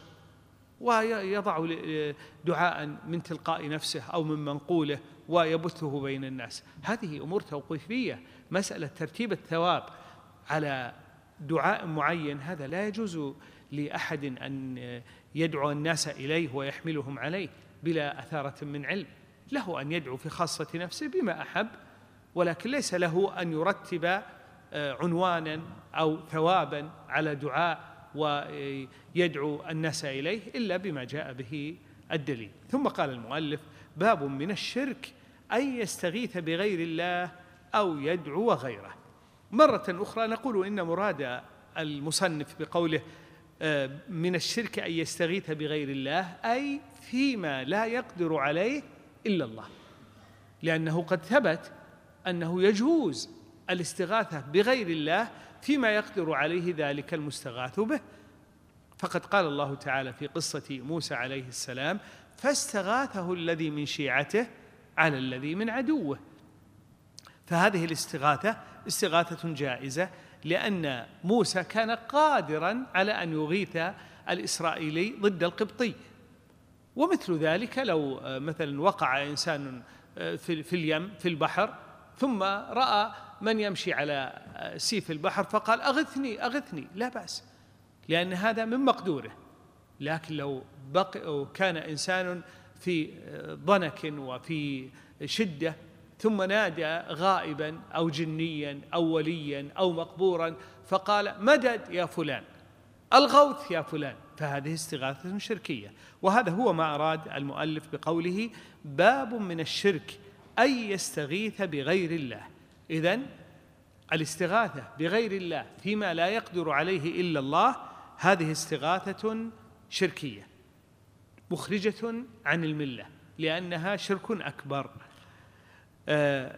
ويضع دعاء من تلقاء نفسه أو من منقوله ويبثه بين الناس. هذه أمور توقيفية. مسألة ترتيب الثواب على دعاء معين هذا لا يجوز لأحد أن يدعو الناس إليه ويحملهم عليه بلا أثارة من علم. له أن يدعو في خاصة نفسه بما أحب، ولكن ليس له أن يرتب عنوانا أو ثوابا على دعاء ويدعو الناس إليه إلا بما جاء به الدليل. ثم قال المؤلف: باب من الشرك أن يستغيث بغير الله أو يدعو غيره. مرة أخرى نقول إن مراد المصنف بقوله من الشرك أن يستغيث بغير الله أي فيما لا يقدر عليه إلا الله، لأنه قد ثبت أنه يجوز الاستغاثة بغير الله فيما يقدر عليه ذلك المستغاث به. فقد قال الله تعالى في قصة موسى عليه السلام: فاستغاثه الذي من شيعته على الذي من عدوه. فهذه الاستغاثة استغاثة جائزة، لأن موسى كان قادرا على أن يغيث الإسرائيلي ضد القبطي. ومثل ذلك لو مثلا وقع إنسان في اليم في البحر ثم رأى من يمشي على سيف البحر فقال أغثني أغثني، لا بأس، لأن هذا من مقدوره. لكن لو بقي كان إنسان في ضنك وفي شدة ثم نادى غائبا أو جنيا أو وليا أو مقبورا فقال مدد يا فلان، الغوث يا فلان، فهذه استغاثة شركية. وهذا هو ما أراد المؤلف بقوله باب من الشرك أن يستغيث بغير الله. إذن الاستغاثة بغير الله فيما لا يقدر عليه إلا الله هذه استغاثة شركية مخرجة عن الملة، لأنها شرك أكبر. آه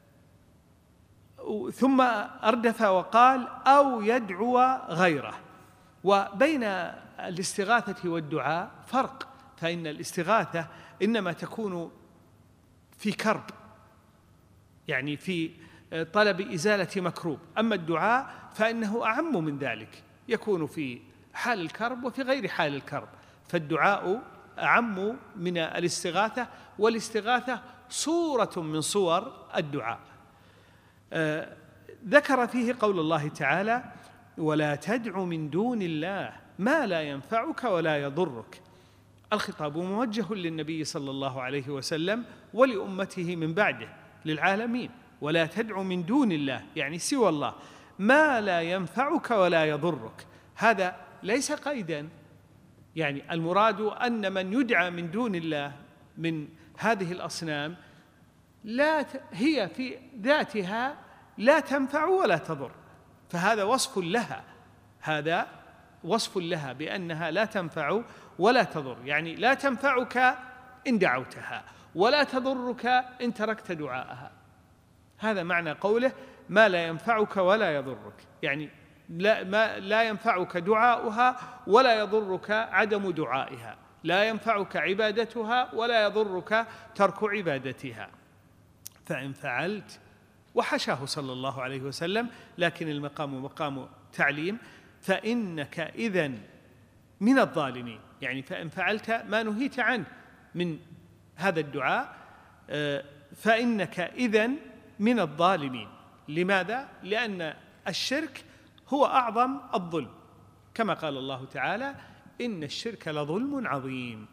ثم أردف وقال أو يدعو غيره. وبين الاستغاثة والدعاء فرق، فإن الاستغاثة إنما تكون في كرب، يعني في طلب إزالة مكروب، أما الدعاء فإنه أعم من ذلك، يكون في حال الكرب وفي غير حال الكرب. فالدعاء أعم من الاستغاثة، والاستغاثة صورة من صور الدعاء. آه ذكر فيه قول الله تعالى ولا تدع من دون الله ما لا ينفعك ولا يضرك. الخطاب موجه للنبي صلى الله عليه وسلم ولأمته من بعده للعالمين. ولا تدع من دون الله يعني سوى الله ما لا ينفعك ولا يضرك. هذا ليس قيدا، يعني المراد أن من يدعى من دون الله من هذه الأصنام لا هي في ذاتها لا تنفع ولا تضر، فهذا وصف لها، هذا وصف لها بأنها لا تنفع ولا تضر، يعني لا تنفعك إن دعوتها ولا تضرك إن تركت دعاءها. هذا معنى قوله ما لا ينفعك ولا يضرك، يعني لا, ما لا ينفعك دعاؤها ولا يضرك عدم دعائها، لا ينفعك عبادتها ولا يضرك ترك عبادتها. فإن فعلت، وحشاه صلى الله عليه وسلم، لكن المقام مقام تعليم، فإنك إذن من الظالمين، يعني فإن فعلت ما نهيت عنه من هذا الدعاء فإنك إذن من الظالمين. لماذا؟ لأن الشرك هو أعظم الظلم، كما قال الله تعالى إن الشرك لظلم عظيم.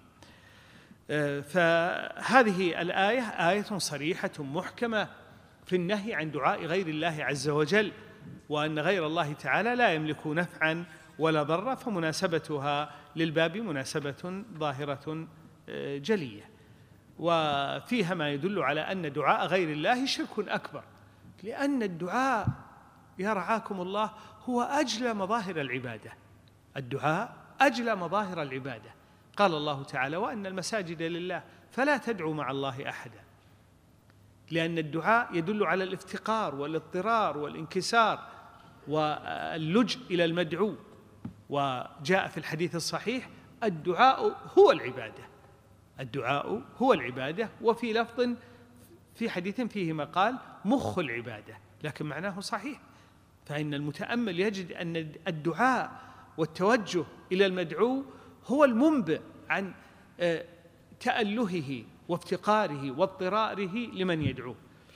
فهذه الآية آية صريحة محكمة في النهي عن دعاء غير الله عز وجل، وأن غير الله تعالى لا يملك نفعا ولا ضرا، فمناسبتها للباب مناسبة ظاهرة جلية. وفيها ما يدل على أن دعاء غير الله شرك أكبر، لأن الدعاء يا رعاكم الله هو أجلى مظاهر العبادة. الدعاء أجلى مظاهر العبادة، قال الله تعالى: وأن المساجد لله فلا تدعوا مع الله أحدا، لأن الدعاء يدل على الافتقار والاضطرار والانكسار واللجء إلى المدعو. وجاء في الحديث الصحيح: الدعاء هو العبادة، الدعاء هو العبادة. وفي لفظ في حديث فيه مقال: مخ العبادة، لكن معناه صحيح. فإن المتأمل يجد أن الدعاء والتوجه إلى المدعو هو المنبئ عن تألهه وافتقاره واضطراره لمن يدعوه.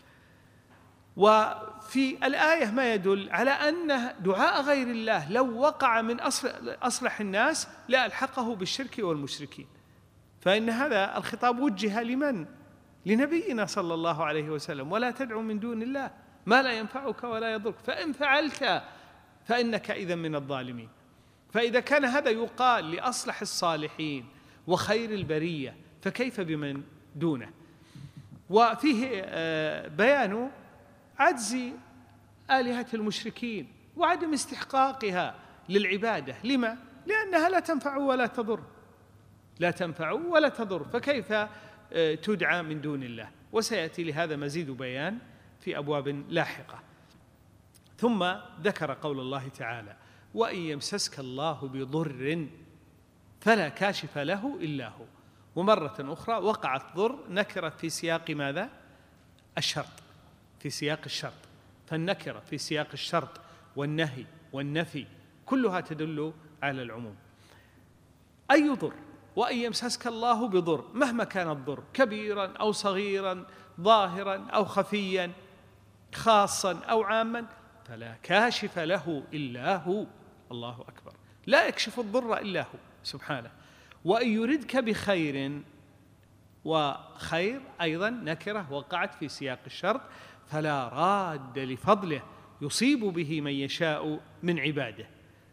وفي الآية ما يدل على أن دعاء غير الله لو وقع من أصلح الناس لألحقه بالشرك والمشركين. فإن هذا الخطاب وجه لمن؟ لنبينا صلى الله عليه وسلم: ولا تدعو من دون الله ما لا ينفعك ولا يضرك، فإن فعلت فإنك إذن من الظالمين. فإذا كان هذا يقال لأصلح الصالحين وخير البرية، فكيف بمن دونه؟ وفيه بيان عجز آلهة المشركين وعدم استحقاقها للعبادة. لما؟ لأنها لا تنفع ولا تضر، لا تنفع ولا تضر، فكيف تدعى من دون الله؟ وسيأتي لهذا مزيد بيان في أبواب لاحقة. ثم ذكر قول الله تعالى: وإن يمسسك الله بضر فلا كاشف له إلا هو. ومرة أخرى وقعت ضر نكرة في سياق ماذا؟ الشرط، في سياق الشرط. فالنكرة في سياق الشرط والنهي والنفي كلها تدل على العموم. أي ضر؟ وإن يمسسك الله بضر، مهما كان الضر، كبيرا أو صغيرا، ظاهرا أو خفيا، خاصا أو عاما، فلا كاشف له إلا هو. الله أكبر، لا يكشف الضر إلا هو سبحانه. وإن يردك بخير، وخير أيضا نكرة وقعت في سياق الشرط، فلا راد لفضله يصيب به من يشاء من عباده،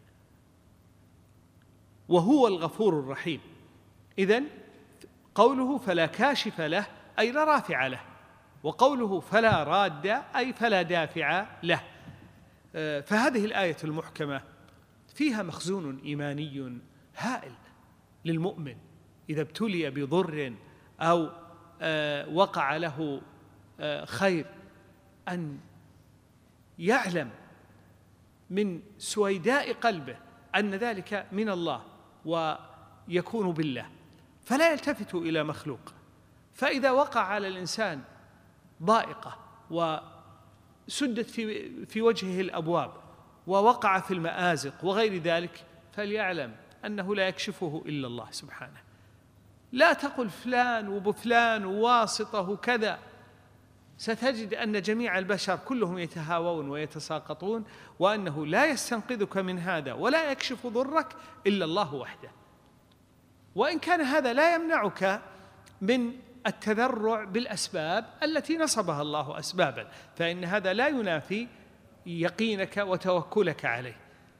وهو الغفور الرحيم. إذن قوله فلا كاشف له أي لا رافع له، وقوله فلا راد أي فلا دافع له. فهذه الآية المحكمة فيها مخزون إيماني هائل للمؤمن إذا ابتلي بضر أو وقع له خير، أن يعلم من سويداء قلبه أن ذلك من الله ويكون بالله، فلا يلتفت إلى مخلوق. فإذا وقع على الإنسان ضائقة وسدت في في وجهه الأبواب ووقع في المآزق وغير ذلك، فليعلم أنه لا يكشفه إلا الله سبحانه. لا تقل فلان وبفلان وواسطة وكذا، ستجد أن جميع البشر كلهم يتهاوون ويتساقطون، وأنه لا يستنقذك من هذا ولا يكشف ضرك إلا الله وحده. وإن كان هذا لا يمنعك من التذرع بالأسباب التي نصبها الله أسبابا، فإن هذا لا ينافي يقينك وتوكلك عليه.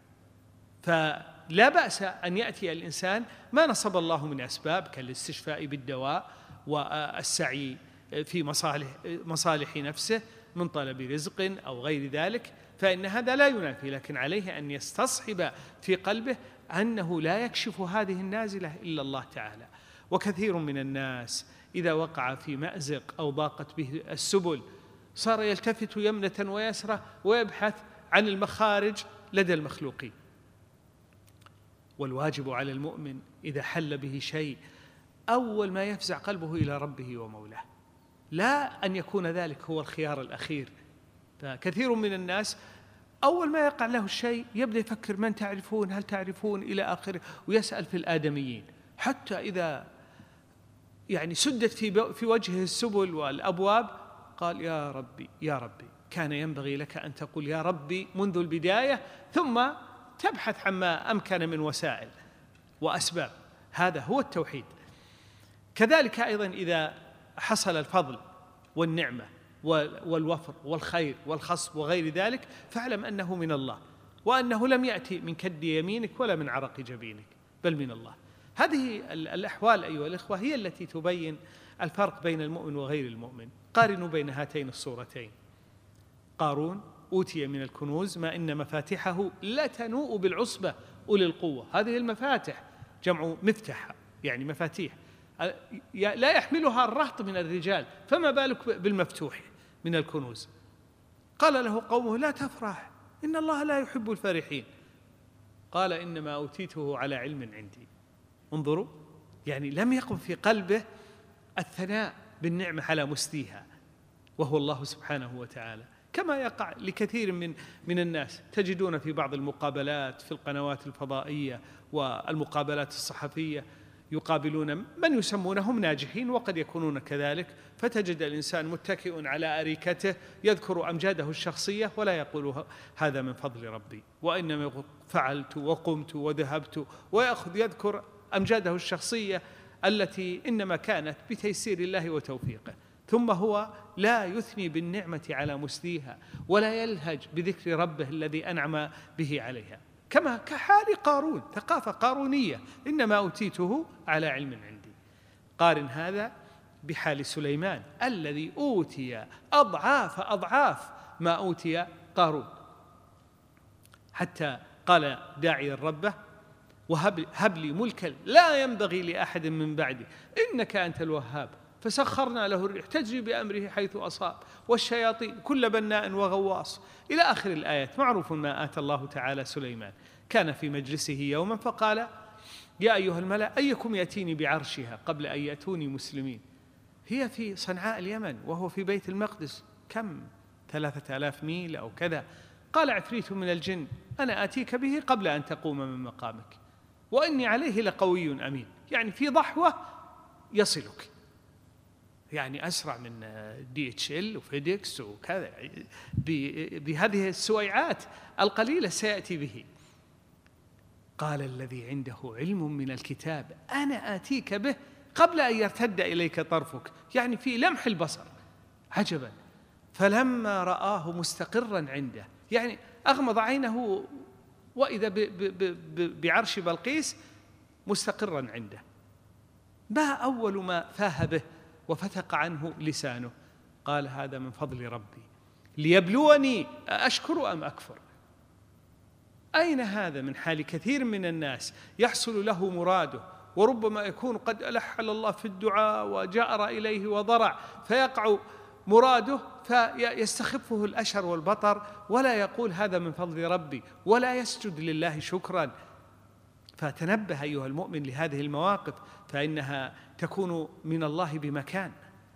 فلا بأس أن يأتي الإنسان ما نصب الله من أسباب كالاستشفاء بالدواء والسعي في مصالح, مصالح نفسه من طلب رزق أو غير ذلك، فإن هذا لا ينافي، لكن عليه أن يستصحب في قلبه أنه لا يكشف هذه النازلة إلا الله تعالى. وكثير من الناس إذا وقع في مأزق أو ضاقت به السبل صار يلتفت يمنة ويسرى ويبحث عن المخارج لدى المخلوقين. والواجب على المؤمن إذا حل به شيء أول ما يفزع قلبه إلى ربه ومولاه، لا أن يكون ذلك هو الخيار الأخير. فكثير من الناس أول ما يقع له الشيء يبدأ يفكر: من تعرفون؟ هل تعرفون؟ إلى آخره، ويسأل في الآدميين، حتى إذا يعني سدت في في وجهه السبل والأبواب قال: يا ربي يا ربي. كان ينبغي لك أن تقول يا ربي منذ البداية، ثم تبحث عما أمكن من وسائل وأسباب. هذا هو التوحيد. كذلك أيضا إذا حصل الفضل والنعمة والوفر والخير والخصب وغير ذلك، فاعلم أنه من الله، وأنه لم يأتي من كد يمينك ولا من عرق جبينك، بل من الله. هذه الأحوال أيها الإخوة هي التي تبين الفرق بين المؤمن وغير المؤمن. قارنوا بين هاتين الصورتين. قارون أوتي من الكنوز ما إن مفاتحه لا تنوء بالعصبة أولي القوة. هذه المفاتح جمع مفتح، يعني مفاتيح لا يحملها الرهط من الرجال، فما بالك بالمفتوح من الكنوز. قال له قومه: لا تفرح، إن الله لا يحب الفرحين. قال: إنما أوتيته على علم عندي. انظروا، يعني لم يقم في قلبه الثناء بالنعمة على مسديها، وهو الله سبحانه وتعالى، كما يقع لكثير من من الناس. تجدون في بعض المقابلات في القنوات الفضائية والمقابلات الصحفية يقابلون من يسمونهم ناجحين وقد يكونون كذلك، فتجد الإنسان متكئ على أريكته يذكر أمجاده الشخصية ولا يقول هذا من فضل ربي، وإنما فعلت وقمت وذهبت، ويأخذ يذكر أمجاده الشخصية التي إنما كانت بتيسير الله وتوفيقه، ثم هو لا يثني بالنعمة على مسديها ولا يلهج بذكر ربه الذي أنعم به عليها، كما كحال قارون، ثقافة قارونية: إنما أوتيته على علم عندي. قارن هذا بحال سليمان الذي أوتي أضعاف أضعاف ما أوتي قارون، حتى قال داعيا ربه: وهب لي ملكا لا ينبغي لأحد من بعدي إنك أنت الوهاب. فسخرنا له الريح تجري بأمره حيث أصاب والشياطين كل بناء وغواص، إلى آخر الآيات. معروف ما آتى الله تعالى سليمان. كان في مجلسه يوما فقال: يا أيها الملأ أيكم يأتيني بعرشها قبل أن يأتوني مسلمين. هي في صنعاء اليمن وهو في بيت المقدس، كم ثلاثة آلاف ميل أو كذا. قال عفريت من الجن: أنا آتيك به قبل أن تقوم من مقامك وإني عليه لقوي أمين. يعني في ضحوة يصلك، يعني أسرع من دي اتش ال وفيديكس وكذا، بهذه السويعات القليلة سيأتي به. قال: الذي عنده علم من الكتاب أنا آتيك به قبل أن يرتد إليك طرفك، يعني في لمح البصر. عجبا. فلما رآه مستقرا عنده، يعني أغمض عينه وإذا بعرش بلقيس مستقرا عنده. ما أول ما فاه به وفتق عنه لسانه؟ قال: هذا من فضل ربي ليبلوني أشكر أم أكفر. أين هذا من حال كثير من الناس؟ يحصل له مراده، وربما يكون قد ألح على الله في الدعاء وجأر إليه وضرع، فيقع مراده فيستخفه الأشر والبطر، ولا يقول هذا من فضل ربي، ولا يسجد لله شكرا. فتنبه أيها المؤمن لهذه المواقف، فإنها تكون من الله بمكان.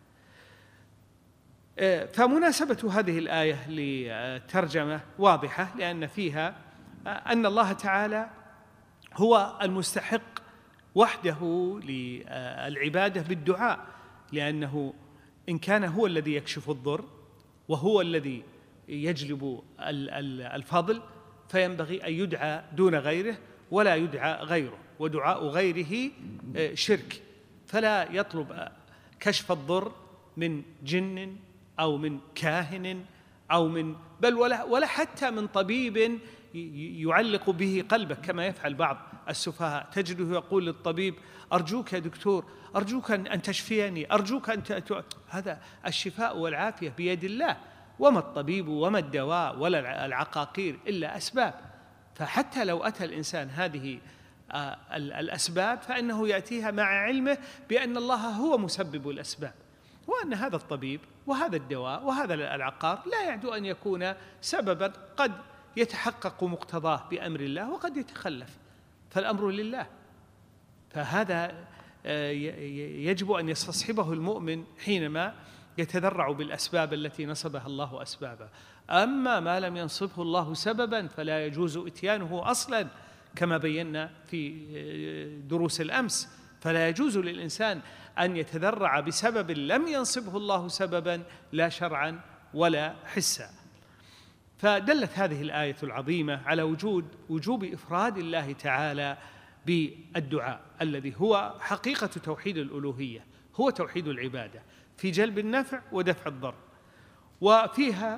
فمناسبة هذه الآية للترجمة واضحة، لأن فيها أن الله تعالى هو المستحق وحده للعبادة بالدعاء، لأنه إن كان هو الذي يكشف الضر وهو الذي يجلب الفضل فينبغي أن يدعى دون غيره ولا يدعى غيره، ودعاء غيره شرك. فلا يطلب كشف الضر من جن أو من كاهن أو من بل ولا, ولا حتى من طبيب يعلق به قلبك كما يفعل بعض السفهاء. تجده يقول للطبيب: أرجوك يا دكتور، أرجوك أن تشفيني، أرجوك أن ت... هذا الشفاء والعافية بيد الله، وما الطبيب وما الدواء ولا العقاقير إلا أسباب. فحتى لو أتى الإنسان هذه الأسباب فإنه يأتيها مع علمه بأن الله هو مسبب الأسباب، وأن هذا الطبيب وهذا الدواء وهذا العقار لا يعدو أن يكون سببا قد يتحقق مقتضاه بأمر الله وقد يتخلف، فالأمر لله. فهذا يجب أن يستصحبه المؤمن حينما يتذرع بالأسباب التي نصبها الله أسبابا. أما ما لم ينصبه الله سببا فلا يجوز إتيانه أصلا، كما بينا في دروس الأمس. فلا يجوز للإنسان أن يتذرع بسبب لم ينصبه الله سببا، لا شرعا ولا حسا. فدلت هذه الآية العظيمة على وجود وجوب إفراد الله تعالى بالدعاء، الذي هو حقيقة توحيد الألوهية، هو توحيد العبادة في جلب النفع ودفع الضر، وفيها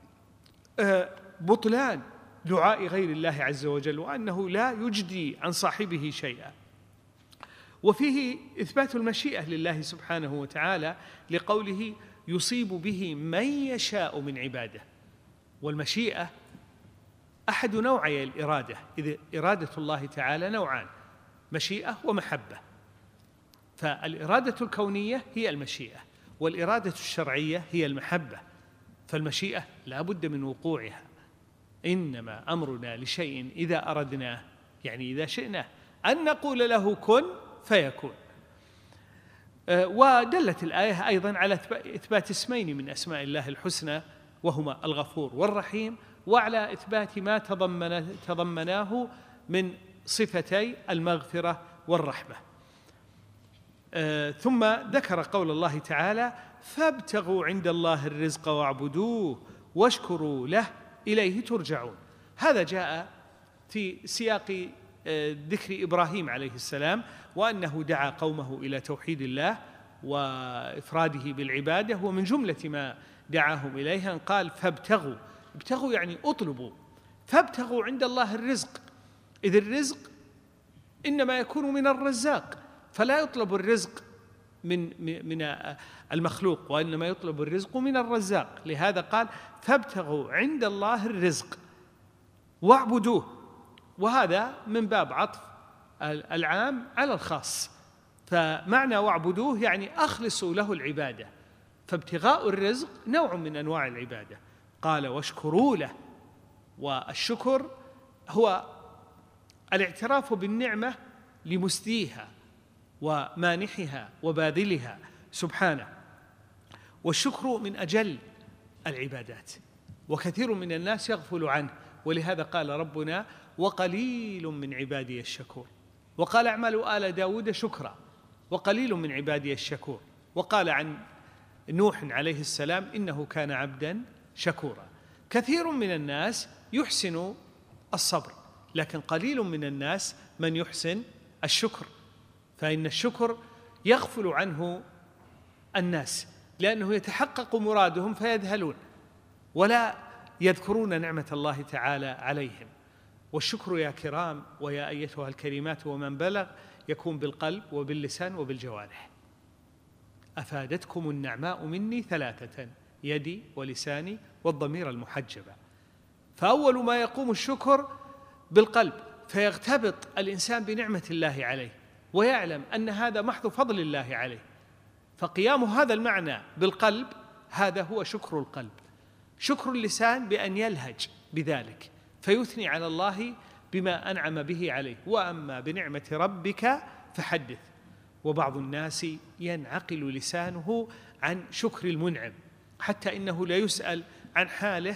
بطلان دعاء غير الله عز وجل، وأنه لا يجدي عن صاحبه شيئا. وفيه إثبات المشيئة لله سبحانه وتعالى لقوله: يصيب به من يشاء من عباده. والمشيئة أحد نوعي الإرادة، إذ إرادة الله تعالى نوعان: مشيئة ومحبة. فالإرادة الكونية هي المشيئة، والإرادة الشرعية هي المحبة. فالمشيئة لا بد من وقوعها، إنما أمرنا لشيء إذا أردناه، يعني إذا شئنا أن نقول له كن فيكون. ودلت الآية أيضا على إثبات اسمين من أسماء الله الحسنى وهما الغفور والرحيم، وعلى إثبات ما تضمناه من صفتي المغفرة والرحمة. ثم ذكر قول الله تعالى: فابتغوا عند الله الرزق واعبدوه واشكروا له إليه ترجعون. هذا جاء في سياق ذكر إبراهيم عليه السلام، وأنه دعا قومه إلى توحيد الله وإفراده بالعبادة، ومن جملة ما دعاهم إليها قال: فابتغوا. ابتغوا يعني اطلبوا، فابتغوا عند الله الرزق، إذ الرزق إنما يكون من الرزاق، فلا يطلب الرزق من من المخلوق، وإنما يطلب الرزق من الرزاق. لهذا قال: فابتغوا عند الله الرزق واعبدوه، وهذا من باب عطف العام على الخاص. فمعنى واعبدوه يعني أخلصوا له العبادة، فابتغاء الرزق نوع من أنواع العبادة. قال: واشكروا له. والشكر هو الاعتراف بالنعمة لمسديها ومانحها وباذلها سبحانه، والشكر من أجل العبادات، وكثير من الناس يغفل عنه. ولهذا قال ربنا: وقليل من عبادي الشكور. وقال: اعملوا آل داود شكرا وقليل من عبادي الشكور. وقال عن نوح عليه السلام: إنه كان عبدا شكورا. كثير من الناس يحسن الصبر، لكن قليل من الناس من يحسن الشكر، فإن الشكر يغفل عنه الناس، لأنه يتحقق مرادهم فيذهلون ولا يذكرون نعمة الله تعالى عليهم. والشكر يا كرام ويا أيتها الكريمات ومن بلغ يكون بالقلب وباللسان وبالجوارح. أفادتكم النعماء مني ثلاثة: يدي ولساني والضمير المحجبة. فأول ما يقوم الشكر بالقلب، فيغتبط الإنسان بنعمة الله عليه ويعلم أن هذا محض فضل الله عليه، فقيام هذا المعنى بالقلب هذا هو شكر القلب. شكر اللسان بأن يلهج بذلك فيثني على الله بما أنعم به عليه: وأما بنعمة ربك فحدث. وبعض الناس ينعقل لسانه عن شكر المنعم، حتى إنه لا يسأل عن حاله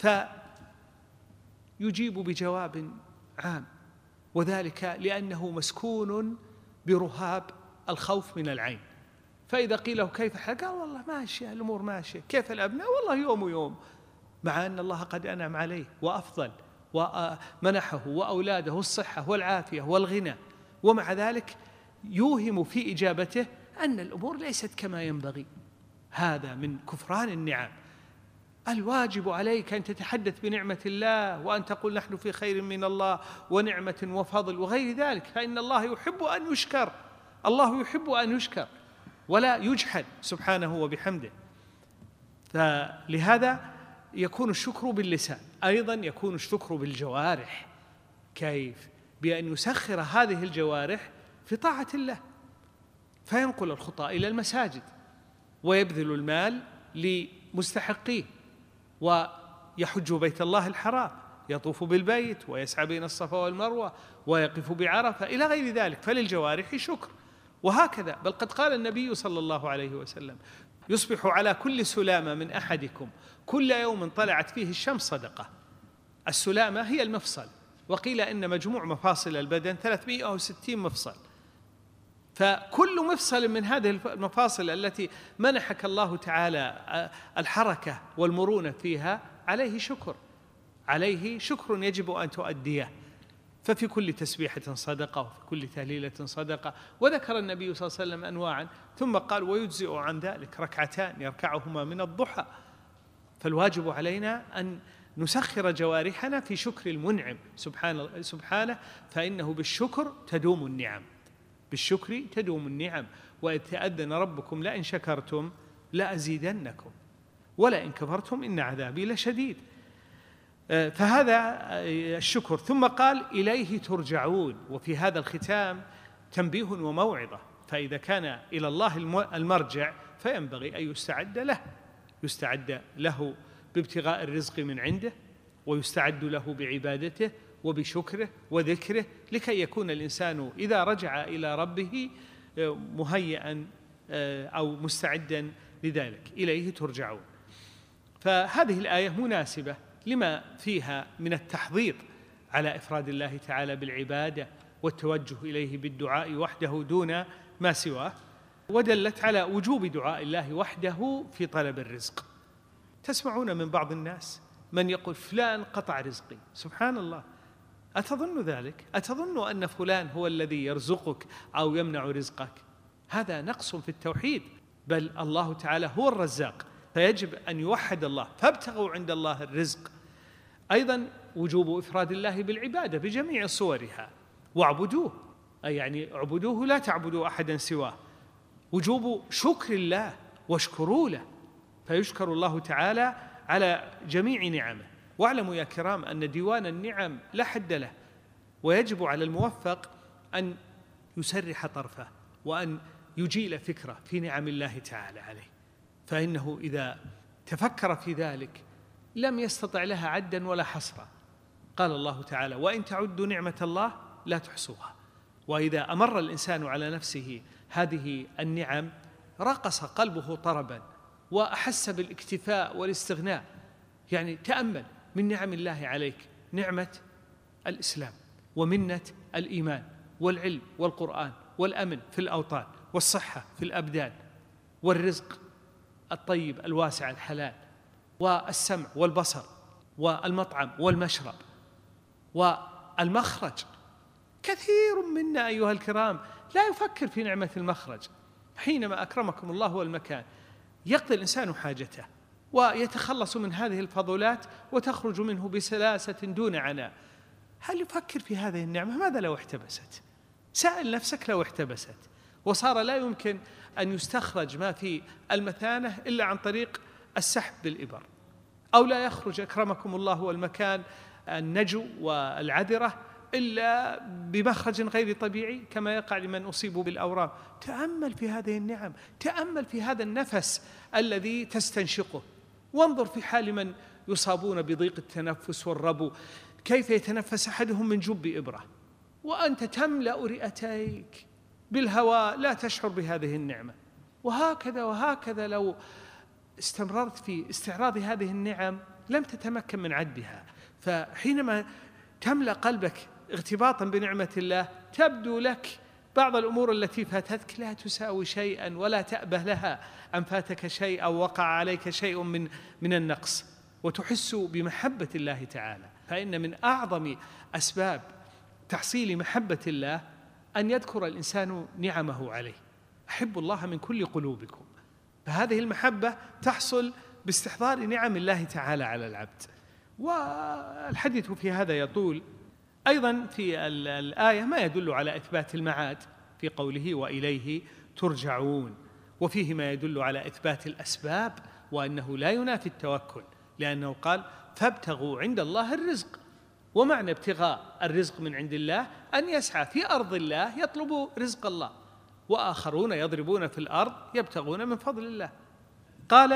فيجيب بجواب عام، وذلك لأنه مسكون برهاب الخوف من العين. فإذا قيل له: كيف حالك؟ قال: والله ماشية، الأمور ماشية. كيف الأبناء؟ والله يوم ويوم، مع أن الله قد أنعم عليه وأفضل ومنحه وأولاده الصحة والعافية والغنى، ومع ذلك يوهم في إجابته أن الأمور ليست كما ينبغي. هذا من كفران النعم. الواجب عليك أن تتحدث بنعمة الله، وأن تقول: نحن في خير من الله ونعمة وفضل وغير ذلك، فإن الله يحب أن يشكر. الله يحب أن يشكر ولا يجحد سبحانه وبحمده. فلهذا يكون الشكر باللسان. أيضا يكون الشكر بالجوارح. كيف؟ بأن يسخر هذه الجوارح في طاعة الله، فينقل الخطى إلى المساجد ويبذل المال لمستحقيه، ويحج بيت الله الحرام، يطوف بالبيت ويسعى بين الصفا والمروة ويقف بعرفة إلى غير ذلك. فللجوارح شكر. وهكذا بل قد قال النبي صلى الله عليه وسلم: يصبح على كل سلامة من أحدكم كل يوم طلعت فيه الشمس صدقة. السلامة هي المفصل، وقيل إن مجموع مفاصل البدن ثلاثمائة وستين مفصل، فكل مفصل من هذه المفاصل التي منحك الله تعالى الحركة والمرونة فيها عليه شكر، عليه شكر يجب أن تؤديه. ففي كل تسبيحة صدقة، وفي كل تهليلة صدقة. وذكر النبي صلى الله عليه وسلم أنواعا، ثم قال: ويجزئ عن ذلك ركعتان يركعهما من الضحى. فالواجب علينا أن نسخر جوارحنا في شكر المنعم سبحانه, سبحانه فإنه بالشكر تدوم النعم، بالشكر تدوم النعم. وإذ تأذن ربكم لئن شكرتم لأزيدنكم ولئن كفرتم إن عذابي لشديد. فهذا الشكر. ثم قال: إليه ترجعون. وفي هذا الختام تنبيه وموعظة. فإذا كان إلى الله المرجع فينبغي أن يستعد له، يستعد له بابتغاء الرزق من عنده، ويستعد له بعبادته وبشكره وذكره، لكي يكون الإنسان إذا رجع إلى ربه مهيئا أو مستعدا لذلك. إليه ترجعون. فهذه الآية مناسبة لما فيها من التحضيض على إفراد الله تعالى بالعبادة والتوجه إليه بالدعاء وحده دون ما سواه، ودلت على وجوب دعاء الله وحده في طلب الرزق. تسمعون من بعض الناس من يقول فلان قطع رزقي. سبحان الله، أتظن ذلك؟ أتظن أن فلان هو الذي يرزقك أو يمنع رزقك؟ هذا نقص في التوحيد، بل الله تعالى هو الرزاق، فيجب أن يوحد الله. فابتغوا عند الله الرزق. أيضا وجوب إفراد الله بالعبادة بجميع صورها، واعبدوه، أي يعني اعبدوه لا تعبدوا أحدا سواه. وجوب شكر الله واشكروا له، فيشكر الله تعالى على جميع نعمه. واعلموا يا كرام أن ديوان النعم لا حد له، ويجب على الموفق أن يسرح طرفه وأن يجيل فكره في نعم الله تعالى عليه، فإنه إذا تفكر في ذلك لم يستطع لها عدا ولا حصرا. قال الله تعالى: وإن تعدوا نعمة الله لا تحصوها. وإذا أمر الإنسان على نفسه هذه النعم رقص قلبه طربا وأحس بالاكتفاء والاستغناء. يعني تأمل من نعم الله عليك نعمة الإسلام، ومنة الإيمان والعلم والقرآن والأمن في الأوطان، والصحة في الأبدان، والرزق الطيب الواسع الحلال، والسمع والبصر، والمطعم والمشرب، والمخرج. كثير منا أيها الكرام لا يفكر في نعمة المخرج. حينما أكرمكم الله والمكان يقضي الإنسان حاجته ويتخلص من هذه الفضلات وتخرج منه بسلاسة دون عناء. هل يفكر في هذه النعمة؟ ماذا لو احتبست؟ سأل نفسك لو احتبست وصار لا يمكن أن يستخرج ما في المثانة إلا عن طريق السحب بالإبر، أو لا يخرج أكرمكم الله والمكان النجو والعذرة إلا بمخرج غير طبيعي كما يقع لمن أصيبوا بالأورام. تأمل في هذه النعم، تأمل في هذا النفس الذي تستنشقه، وانظر في حال من يصابون بضيق التنفس والربو، كيف يتنفس أحدهم من جب إبرة وأنت تملأ رئتيك بالهواء لا تشعر بهذه النعمة. وهكذا وهكذا لو استمررت في استعراض هذه النعم لم تتمكن من عدها. فحينما تملأ قلبك ارتباطا بنعمة الله تبدو لك بعض الأمور التي فاتتك لا تساوي شيئا ولا تأبه لها أن فاتك شيء أو وقع عليك شيء من من النقص، وتحس بمحبة الله تعالى. فإن من أعظم أسباب تحصيل محبة الله أن يذكر الإنسان نعمه عليه. أحب الله من كل قلوبكم، فهذه المحبة تحصل باستحضار نعم الله تعالى على العبد. والحديث في هذا يطول. أيضا في الآية ما يدل على إثبات المعاد في قوله وإليه ترجعون، وفيه ما يدل على إثبات الأسباب وأنه لا ينافي التوكل، لأنه قال فابتغوا عند الله الرزق. ومعنى ابتغاء الرزق من عند الله أن يسعى في أرض الله يطلب رزق الله، وآخرون يضربون في الأرض يبتغون من فضل الله. قال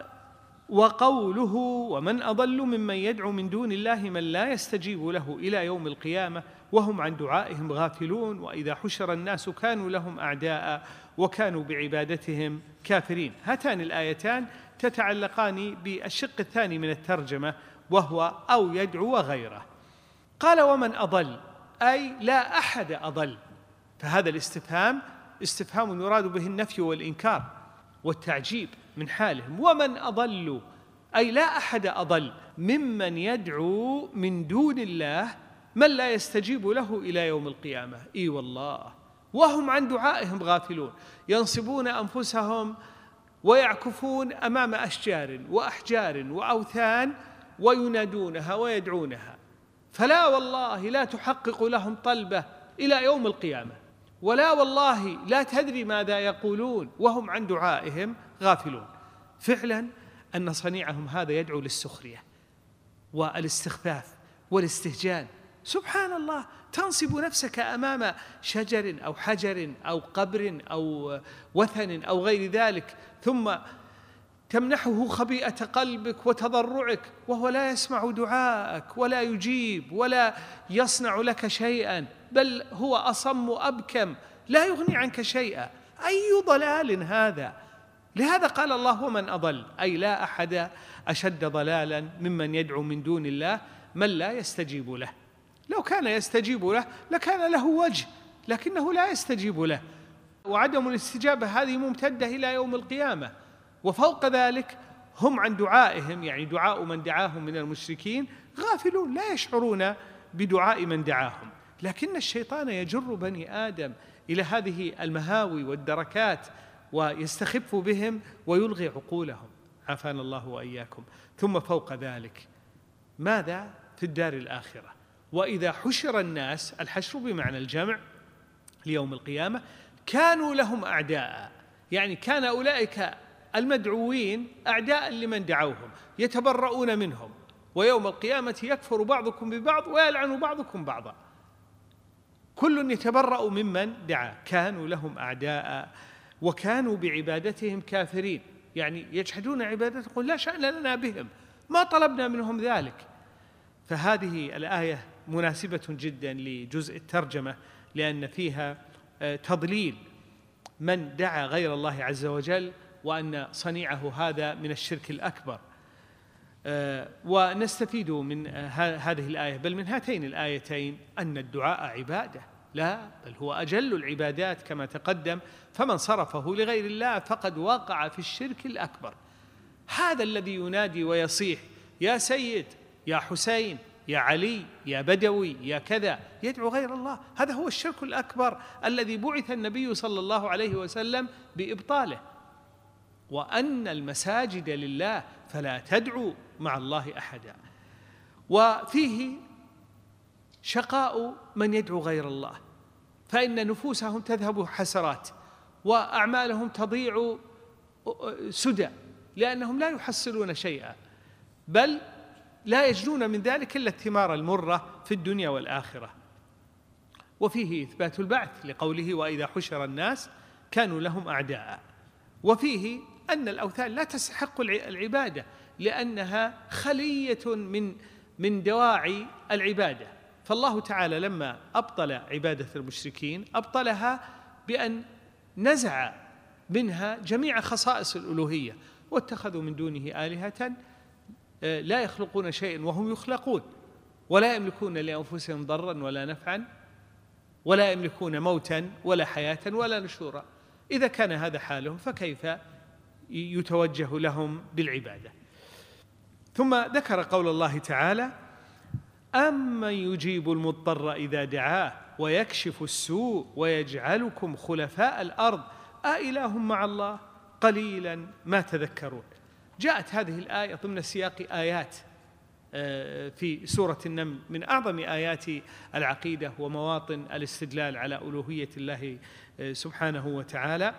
وقوله ومن أضل ممن يدعو من دون الله من لا يستجيب له إلى يوم القيامة وهم عن دعائهم غافلون وإذا حشر الناس كانوا لهم أعداء وكانوا بعبادتهم كافرين. هاتان الآيتان تتعلقان بالشق الثاني من الترجمة وهو أو يدعو غيره. قال ومن أضل أي لا أحد أضل، فهذا الاستفهام استفهام يراد به النفي والإنكار والتعجيب من حالهم. ومن أضل أي لا أحد أضل ممن يدعو من دون الله من لا يستجيب له إلى يوم القيامة. إي والله، وهم عن دعائهم غافلون، ينصبون أنفسهم ويعكفون أمام أشجار وأحجار وأوثان وينادونها ويدعونها، فلا والله لا تحقق لهم طلبة إلى يوم القيامة، ولا والله لا تدري ماذا يقولون وهم عن دعائهم غافلون. فعلا أن صنيعهم هذا يدعو للسخرية والاستخفاف والاستهجان. سبحان الله، تنصب نفسك أمام شجر أو حجر أو قبر أو وثن أو غير ذلك، ثم تمنحه خبيئة قلبك وتضرعك وهو لا يسمع دعاءك ولا يجيب ولا يصنع لك شيئا، بل هو أصم أبكم لا يغني عنك شيئا. أي ضلال هذا! لهذا قال الله: ومن أضل، أي لا أحد أشد ضلالا ممن يدعو من دون الله من لا يستجيب له. لو كان يستجيب له لكان له وجه، لكنه لا يستجيب له، وعدم الاستجابة هذه ممتدة إلى يوم القيامة. وفوق ذلك هم عن دعائهم، يعني دعاء من دعاهم من المشركين، غافلون لا يشعرون بدعاء من دعاهم. لكن الشيطان يجر بني آدم إلى هذه المهاوي والدركات ويستخف بهم ويلغي عقولهم، عافانا الله وإياكم. ثم فوق ذلك ماذا في الدار الآخرة؟ وإذا حشر الناس، الحشر بمعنى الجمع ليوم القيامة، كانوا لهم أعداء، يعني كان أولئك المدعوين أعداء لمن دعوهم، يتبرؤون منهم، ويوم القيامة يكفر بعضكم ببعض ويلعن بعضكم بعضا، كل يتبرأ ممن دعا. كانوا لهم أعداء وكانوا بعبادتهم كافرين، يعني يجحدون عبادتهم، يقول لا شأن لنا بهم، ما طلبنا منهم ذلك. فهذه الآية مناسبة جدا لجزء الترجمة، لأن فيها تضليل من دعا غير الله عز وجل، وأن صنيعه هذا من الشرك الأكبر. ونستفيد من هذه الآية، بل من هاتين الآيتين، أن الدعاء عبادة، لا بل هو أجل العبادات كما تقدم. فمن صرفه لغير الله فقد وقع في الشرك الأكبر. هذا الذي ينادي ويصيح يا سيد، يا حسين، يا علي، يا بدوي، يا كذا، يدعو غير الله، هذا هو الشرك الأكبر الذي بعث النبي صلى الله عليه وسلم بإبطاله. وأن المساجد لله فلا تدعوا مع الله أحدا. وفيه شقاء من يدعو غير الله، فإن نفوسهم تذهب حسرات وأعمالهم تضيع سدى، لأنهم لا يحصلون شيئا، بل لا يجنون من ذلك إلا الثمار المرة في الدنيا والآخرة. وفيه إثبات البعث لقوله: وإذا حشر الناس كانوا لهم أعداء. وفيه أن الأوثان لا تستحق العبادة، لأنها خلية من من دواعي العبادة. فالله تعالى لما أبطل عبادة المشركين أبطلها بأن نزع منها جميع خصائص الألوهية، واتخذوا من دونه آلهة لا يخلقون شيئا وهم يخلقون، ولا يملكون لأنفسهم ضرا ولا نفعا، ولا يملكون موتا ولا حياة ولا نشورا. إذا كان هذا حالهم فكيف يتوجه لهم بالعبادة؟ ثم ذكر قول الله تعالى: أمن يجيب المضطر إذا دعاه ويكشف السوء ويجعلكم خلفاء الأرض أإله مع الله قليلا ما تذكرون. جاءت هذه الآية ضمن سياق آيات في سورة النمل من أعظم آيات العقيدة ومواطن الاستدلال على ألوهية الله سبحانه وتعالى.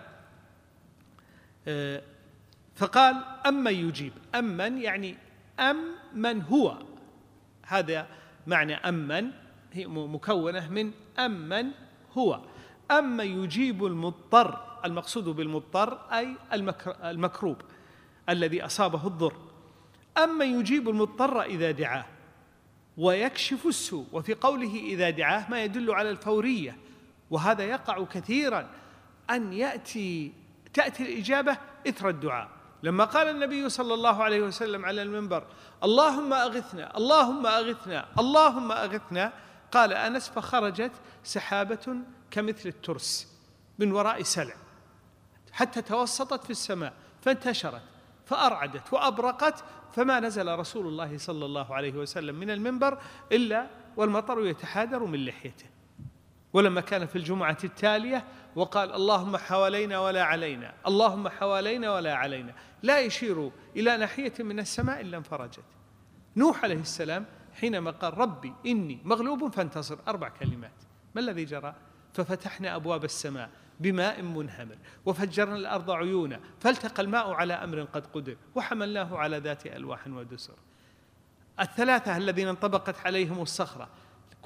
فقال: أمن يجيب، أمن يعني أم من هو، هذا معنى أمن، هي مكونة من أمن هو. أمن يجيب المضطر، المقصود بالمضطر أي المكروب الذي أصابه الضر. أمن يجيب المضطر إذا دعاه ويكشف السوء. وفي قوله إذا دعاه ما يدل على الفورية، وهذا يقع كثيرا أن يأتي تأتي الإجابة إثر الدعاء. لما قال النبي صلى الله عليه وسلم على المنبر: اللهم أغثنا اللهم أغثنا اللهم أغثنا، قال أنس: فخرجت سحابة كمثل الترس من وراء سلع حتى توسطت في السماء فانتشرت فأرعدت وأبرقت، فما نزل رسول الله صلى الله عليه وسلم من المنبر إلا والمطر يتحادر من لحيته. ولما كان في الجمعة التالية وقال: اللهم حوالينا ولا علينا اللهم حوالينا ولا علينا، لا يشير إلى ناحية من السماء إلا انفرجت. نوح عليه السلام حينما قال: ربي إني مغلوب فانتصر، أربع كلمات، ما الذي جرى؟ ففتحنا أبواب السماء بماء منهمر وفجرنا الأرض عيونا فالتقى الماء على أمر قد قدر وحملناه على ذات ألواح ودسر. الثلاثة الذين انطبقت عليهم الصخرة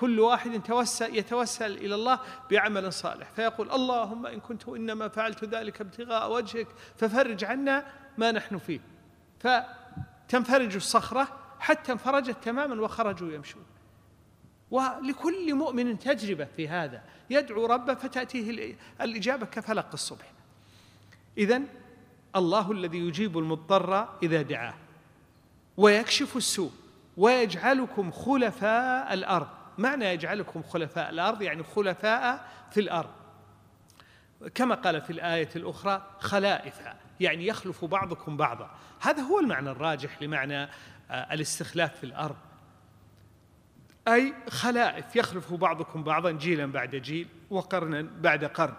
كل واحد يتوسل, يتوسل إلى الله بعمل صالح، فيقول اللهم إن كنت إنما فعلت ذلك ابتغاء وجهك ففرج عنا ما نحن فيه، فتنفرج الصخرة حتى انفرجت تماما وخرجوا يمشون. ولكل مؤمن تجربة في هذا، يدعو ربه فتأتيه الإجابة كفلق الصبح. إذن الله الذي يجيب المضطر إذا دعاه ويكشف السوء ويجعلكم خلفاء الأرض. معنى يجعلكم خلفاء الأرض يعني خلفاء في الأرض، كما قال في الآية الأخرى خلائف، يعني يخلف بعضكم بعضا. هذا هو المعنى الراجح لمعنى الاستخلاف في الأرض، أي خلائف يخلف بعضكم بعضا جيلا بعد جيل وقرنا بعد قرن.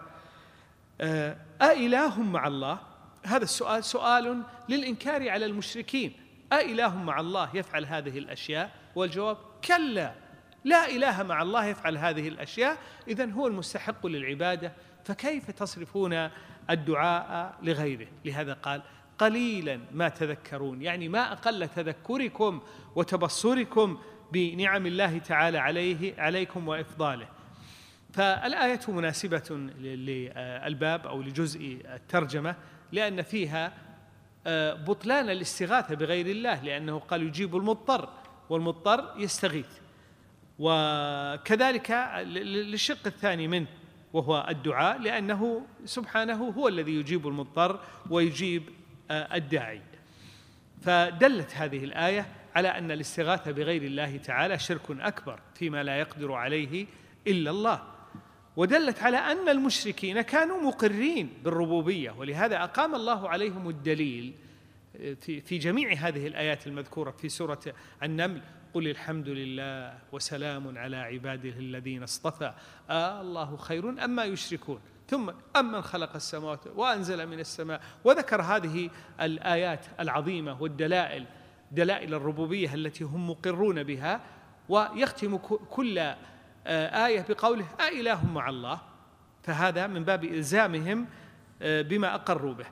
أإله مع الله؟ هذا السؤال سؤال للإنكار على المشركين. أإله مع الله يفعل هذه الأشياء؟ والجواب كلا، لا إله مع الله يفعل هذه الأشياء، إذن هو المستحق للعبادة، فكيف تصرفون الدعاء لغيره؟ لهذا قال قليلا ما تذكرون، يعني ما أقل تذكركم وتبصركم بنعم الله تعالى عليه عليكم وإفضاله. فالآية مناسبة للباب أو لجزء الترجمة، لأن فيها بطلان الاستغاثة بغير الله، لأنه قال يجيب المضطر والمضطر يستغيث. وكذلك للشق الثاني منه وهو الدعاء، لأنه سبحانه هو الذي يجيب المضطر ويجيب الداعي. فدلت هذه الآية على أن الاستغاثة بغير الله تعالى شرك أكبر فيما لا يقدر عليه إلا الله، ودلت على أن المشركين كانوا مقرين بالربوبية، ولهذا أقام الله عليهم الدليل في جميع هذه الآيات المذكورة في سورة النمل: قل الحمد لله وسلام على عباده الذين اصطفى آه الله خير أما يشركون ثم أمن خلق السماوات وأنزل من السماء، وذكر هذه الآيات العظيمة والدلائل دلائل الربوبية التي هم مقرون بها، ويختم كل آية بقوله أإله مع الله، فهذا من باب إلزامهم بما أقروا به.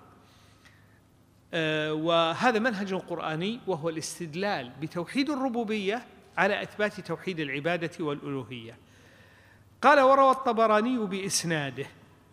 وهذا منهج قرآني، وهو الاستدلال بتوحيد الربوبية على إثبات توحيد العبادة والألوهية. قال وروى الطبراني بإسناده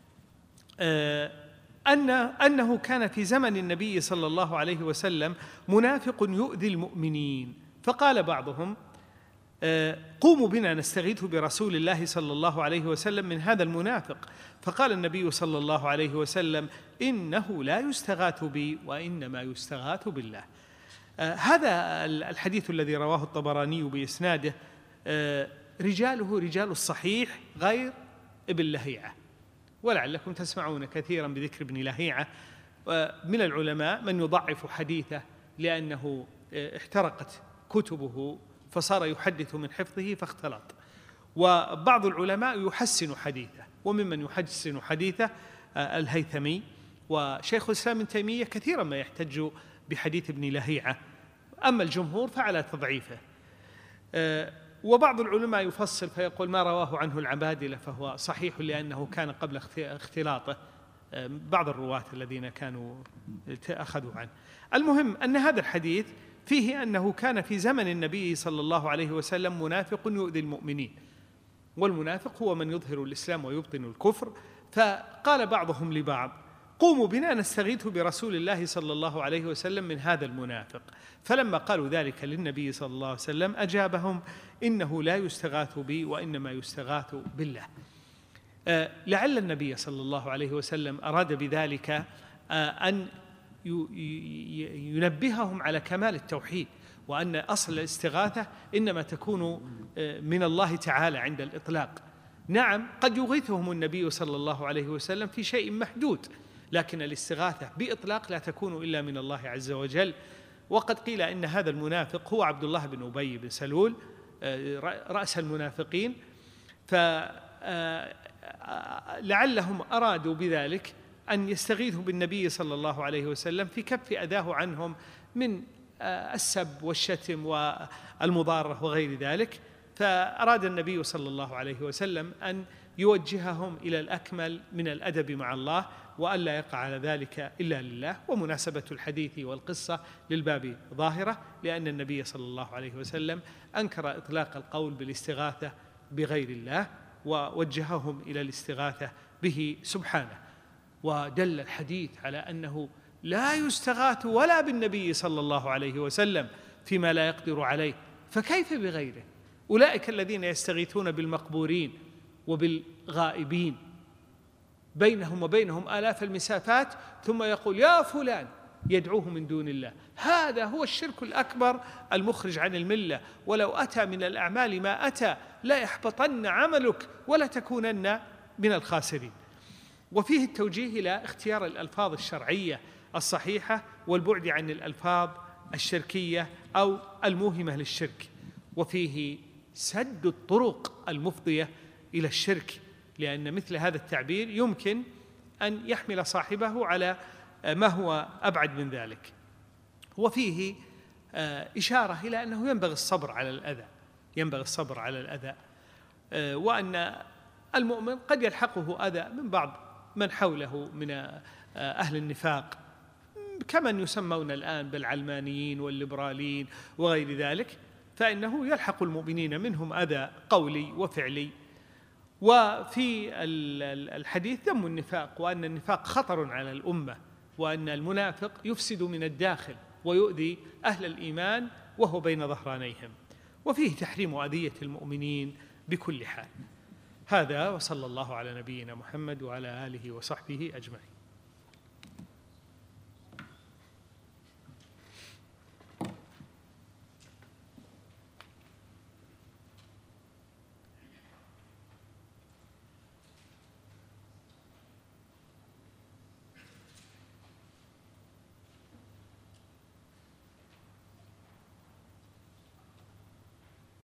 أن أنه كان في زمن النبي صلى الله عليه وسلم منافق يؤذي المؤمنين، فقال بعضهم قوموا بنا نستغيث برسول الله صلى الله عليه وسلم من هذا المنافق، فقال النبي صلى الله عليه وسلم إنه لا يستغاث بي وإنما يستغاث بالله. آه هذا الحديث الذي رواه الطبراني بإسناده آه رجاله رجال الصحيح غير ابن لهيعة، ولعلكم تسمعون كثيرا بذكر ابن لهيعة. آه من العلماء من يضعف حديثه لأنه آه احترقت كتبه فصار يحدث من حفظه فاختلط، وبعض العلماء يحسن حديثه، وممن يحسن حديثه الهيثمي وشيخ الإسلام ابن تيمية كثيرا ما يحتج بحديث ابن لهيعة، أما الجمهور فعلى تضعيفه. وبعض العلماء يفصل فيقول ما رواه عنه العبادلة فهو صحيح لأنه كان قبل اختلاطه بعض الرواة الذين كانوا أخذوا عنه. المهم أن هذا الحديث فيه أنه كان في زمن النبي صلى الله عليه وسلم منافق يؤذي المؤمنين، والمنافق هو من يظهر الإسلام ويبطن الكفر. فقال بعضهم لبعض قوموا بنا نستغيث برسول الله صلى الله عليه وسلم من هذا المنافق، فلما قالوا ذلك للنبي صلى الله عليه وسلم أجابهم إنه لا يستغاث بي وإنما يستغاث بالله. آه لعل النبي صلى الله عليه وسلم أراد بذلك آه أن ينبههم على كمال التوحيد، وأن أصل الاستغاثة إنما تكون من الله تعالى عند الإطلاق. نعم قد يغيثهم النبي صلى الله عليه وسلم في شيء محدود، لكن الاستغاثة بإطلاق لا تكون إلا من الله عز وجل. وقد قيل إن هذا المنافق هو عبد الله بن أبي بن سلول رأس المنافقين، فلعلهم أرادوا بذلك أن يستغيثوا بالنبي صلى الله عليه وسلم في كف أذاه عنهم من السب والشتم والمضارة وغير ذلك، فأراد النبي صلى الله عليه وسلم أن يوجههم إلى الأكمل من الأدب مع الله، وألا يقع على ذلك إلا لله. ومناسبة الحديث والقصة للباب ظاهرة، لأن النبي صلى الله عليه وسلم أنكر إطلاق القول بالاستغاثة بغير الله ووجههم إلى الاستغاثة به سبحانه. ودل الحديث على أنه لا يستغاث ولا بالنبي صلى الله عليه وسلم فيما لا يقدر عليه، فكيف بغيره؟ أولئك الذين يستغيثون بالمقبورين وبالغائبين بينهم وبينهم آلاف المسافات، ثم يقول يا فلان، يدعوه من دون الله. هذا هو الشرك الأكبر المخرج عن الملة. ولو أتى من الأعمال ما أتى لا يحبطن عملك ولا تكونن من الخاسرين. وفيه التوجيه إلى اختيار الألفاظ الشرعية الصحيحة والبعد عن الألفاظ الشركية أو الموهمة للشرك، وفيه سد الطرق المفضية إلى الشرك، لأن مثل هذا التعبير يمكن أن يحمل صاحبه على ما هو أبعد من ذلك. وفيه إشارة إلى أنه ينبغي الصبر على الأذى، ينبغي الصبر على الأذى، وأن المؤمن قد يلحقه أذى من بعض من حوله من أهل النفاق، كمن يسمون الآن بالعلمانيين والليبراليين وغير ذلك، فإنه يلحق المؤمنين منهم أذى قولي وفعلي. وفي الحديث ذم النفاق، وأن النفاق خطر على الأمة، وأن المنافق يفسد من الداخل ويؤذي أهل الإيمان وهو بين ظهرانيهم. وفيه تحريم أذية المؤمنين بكل حال. هذا، وصلى الله على نبينا محمد وعلى آله وصحبه أجمعين.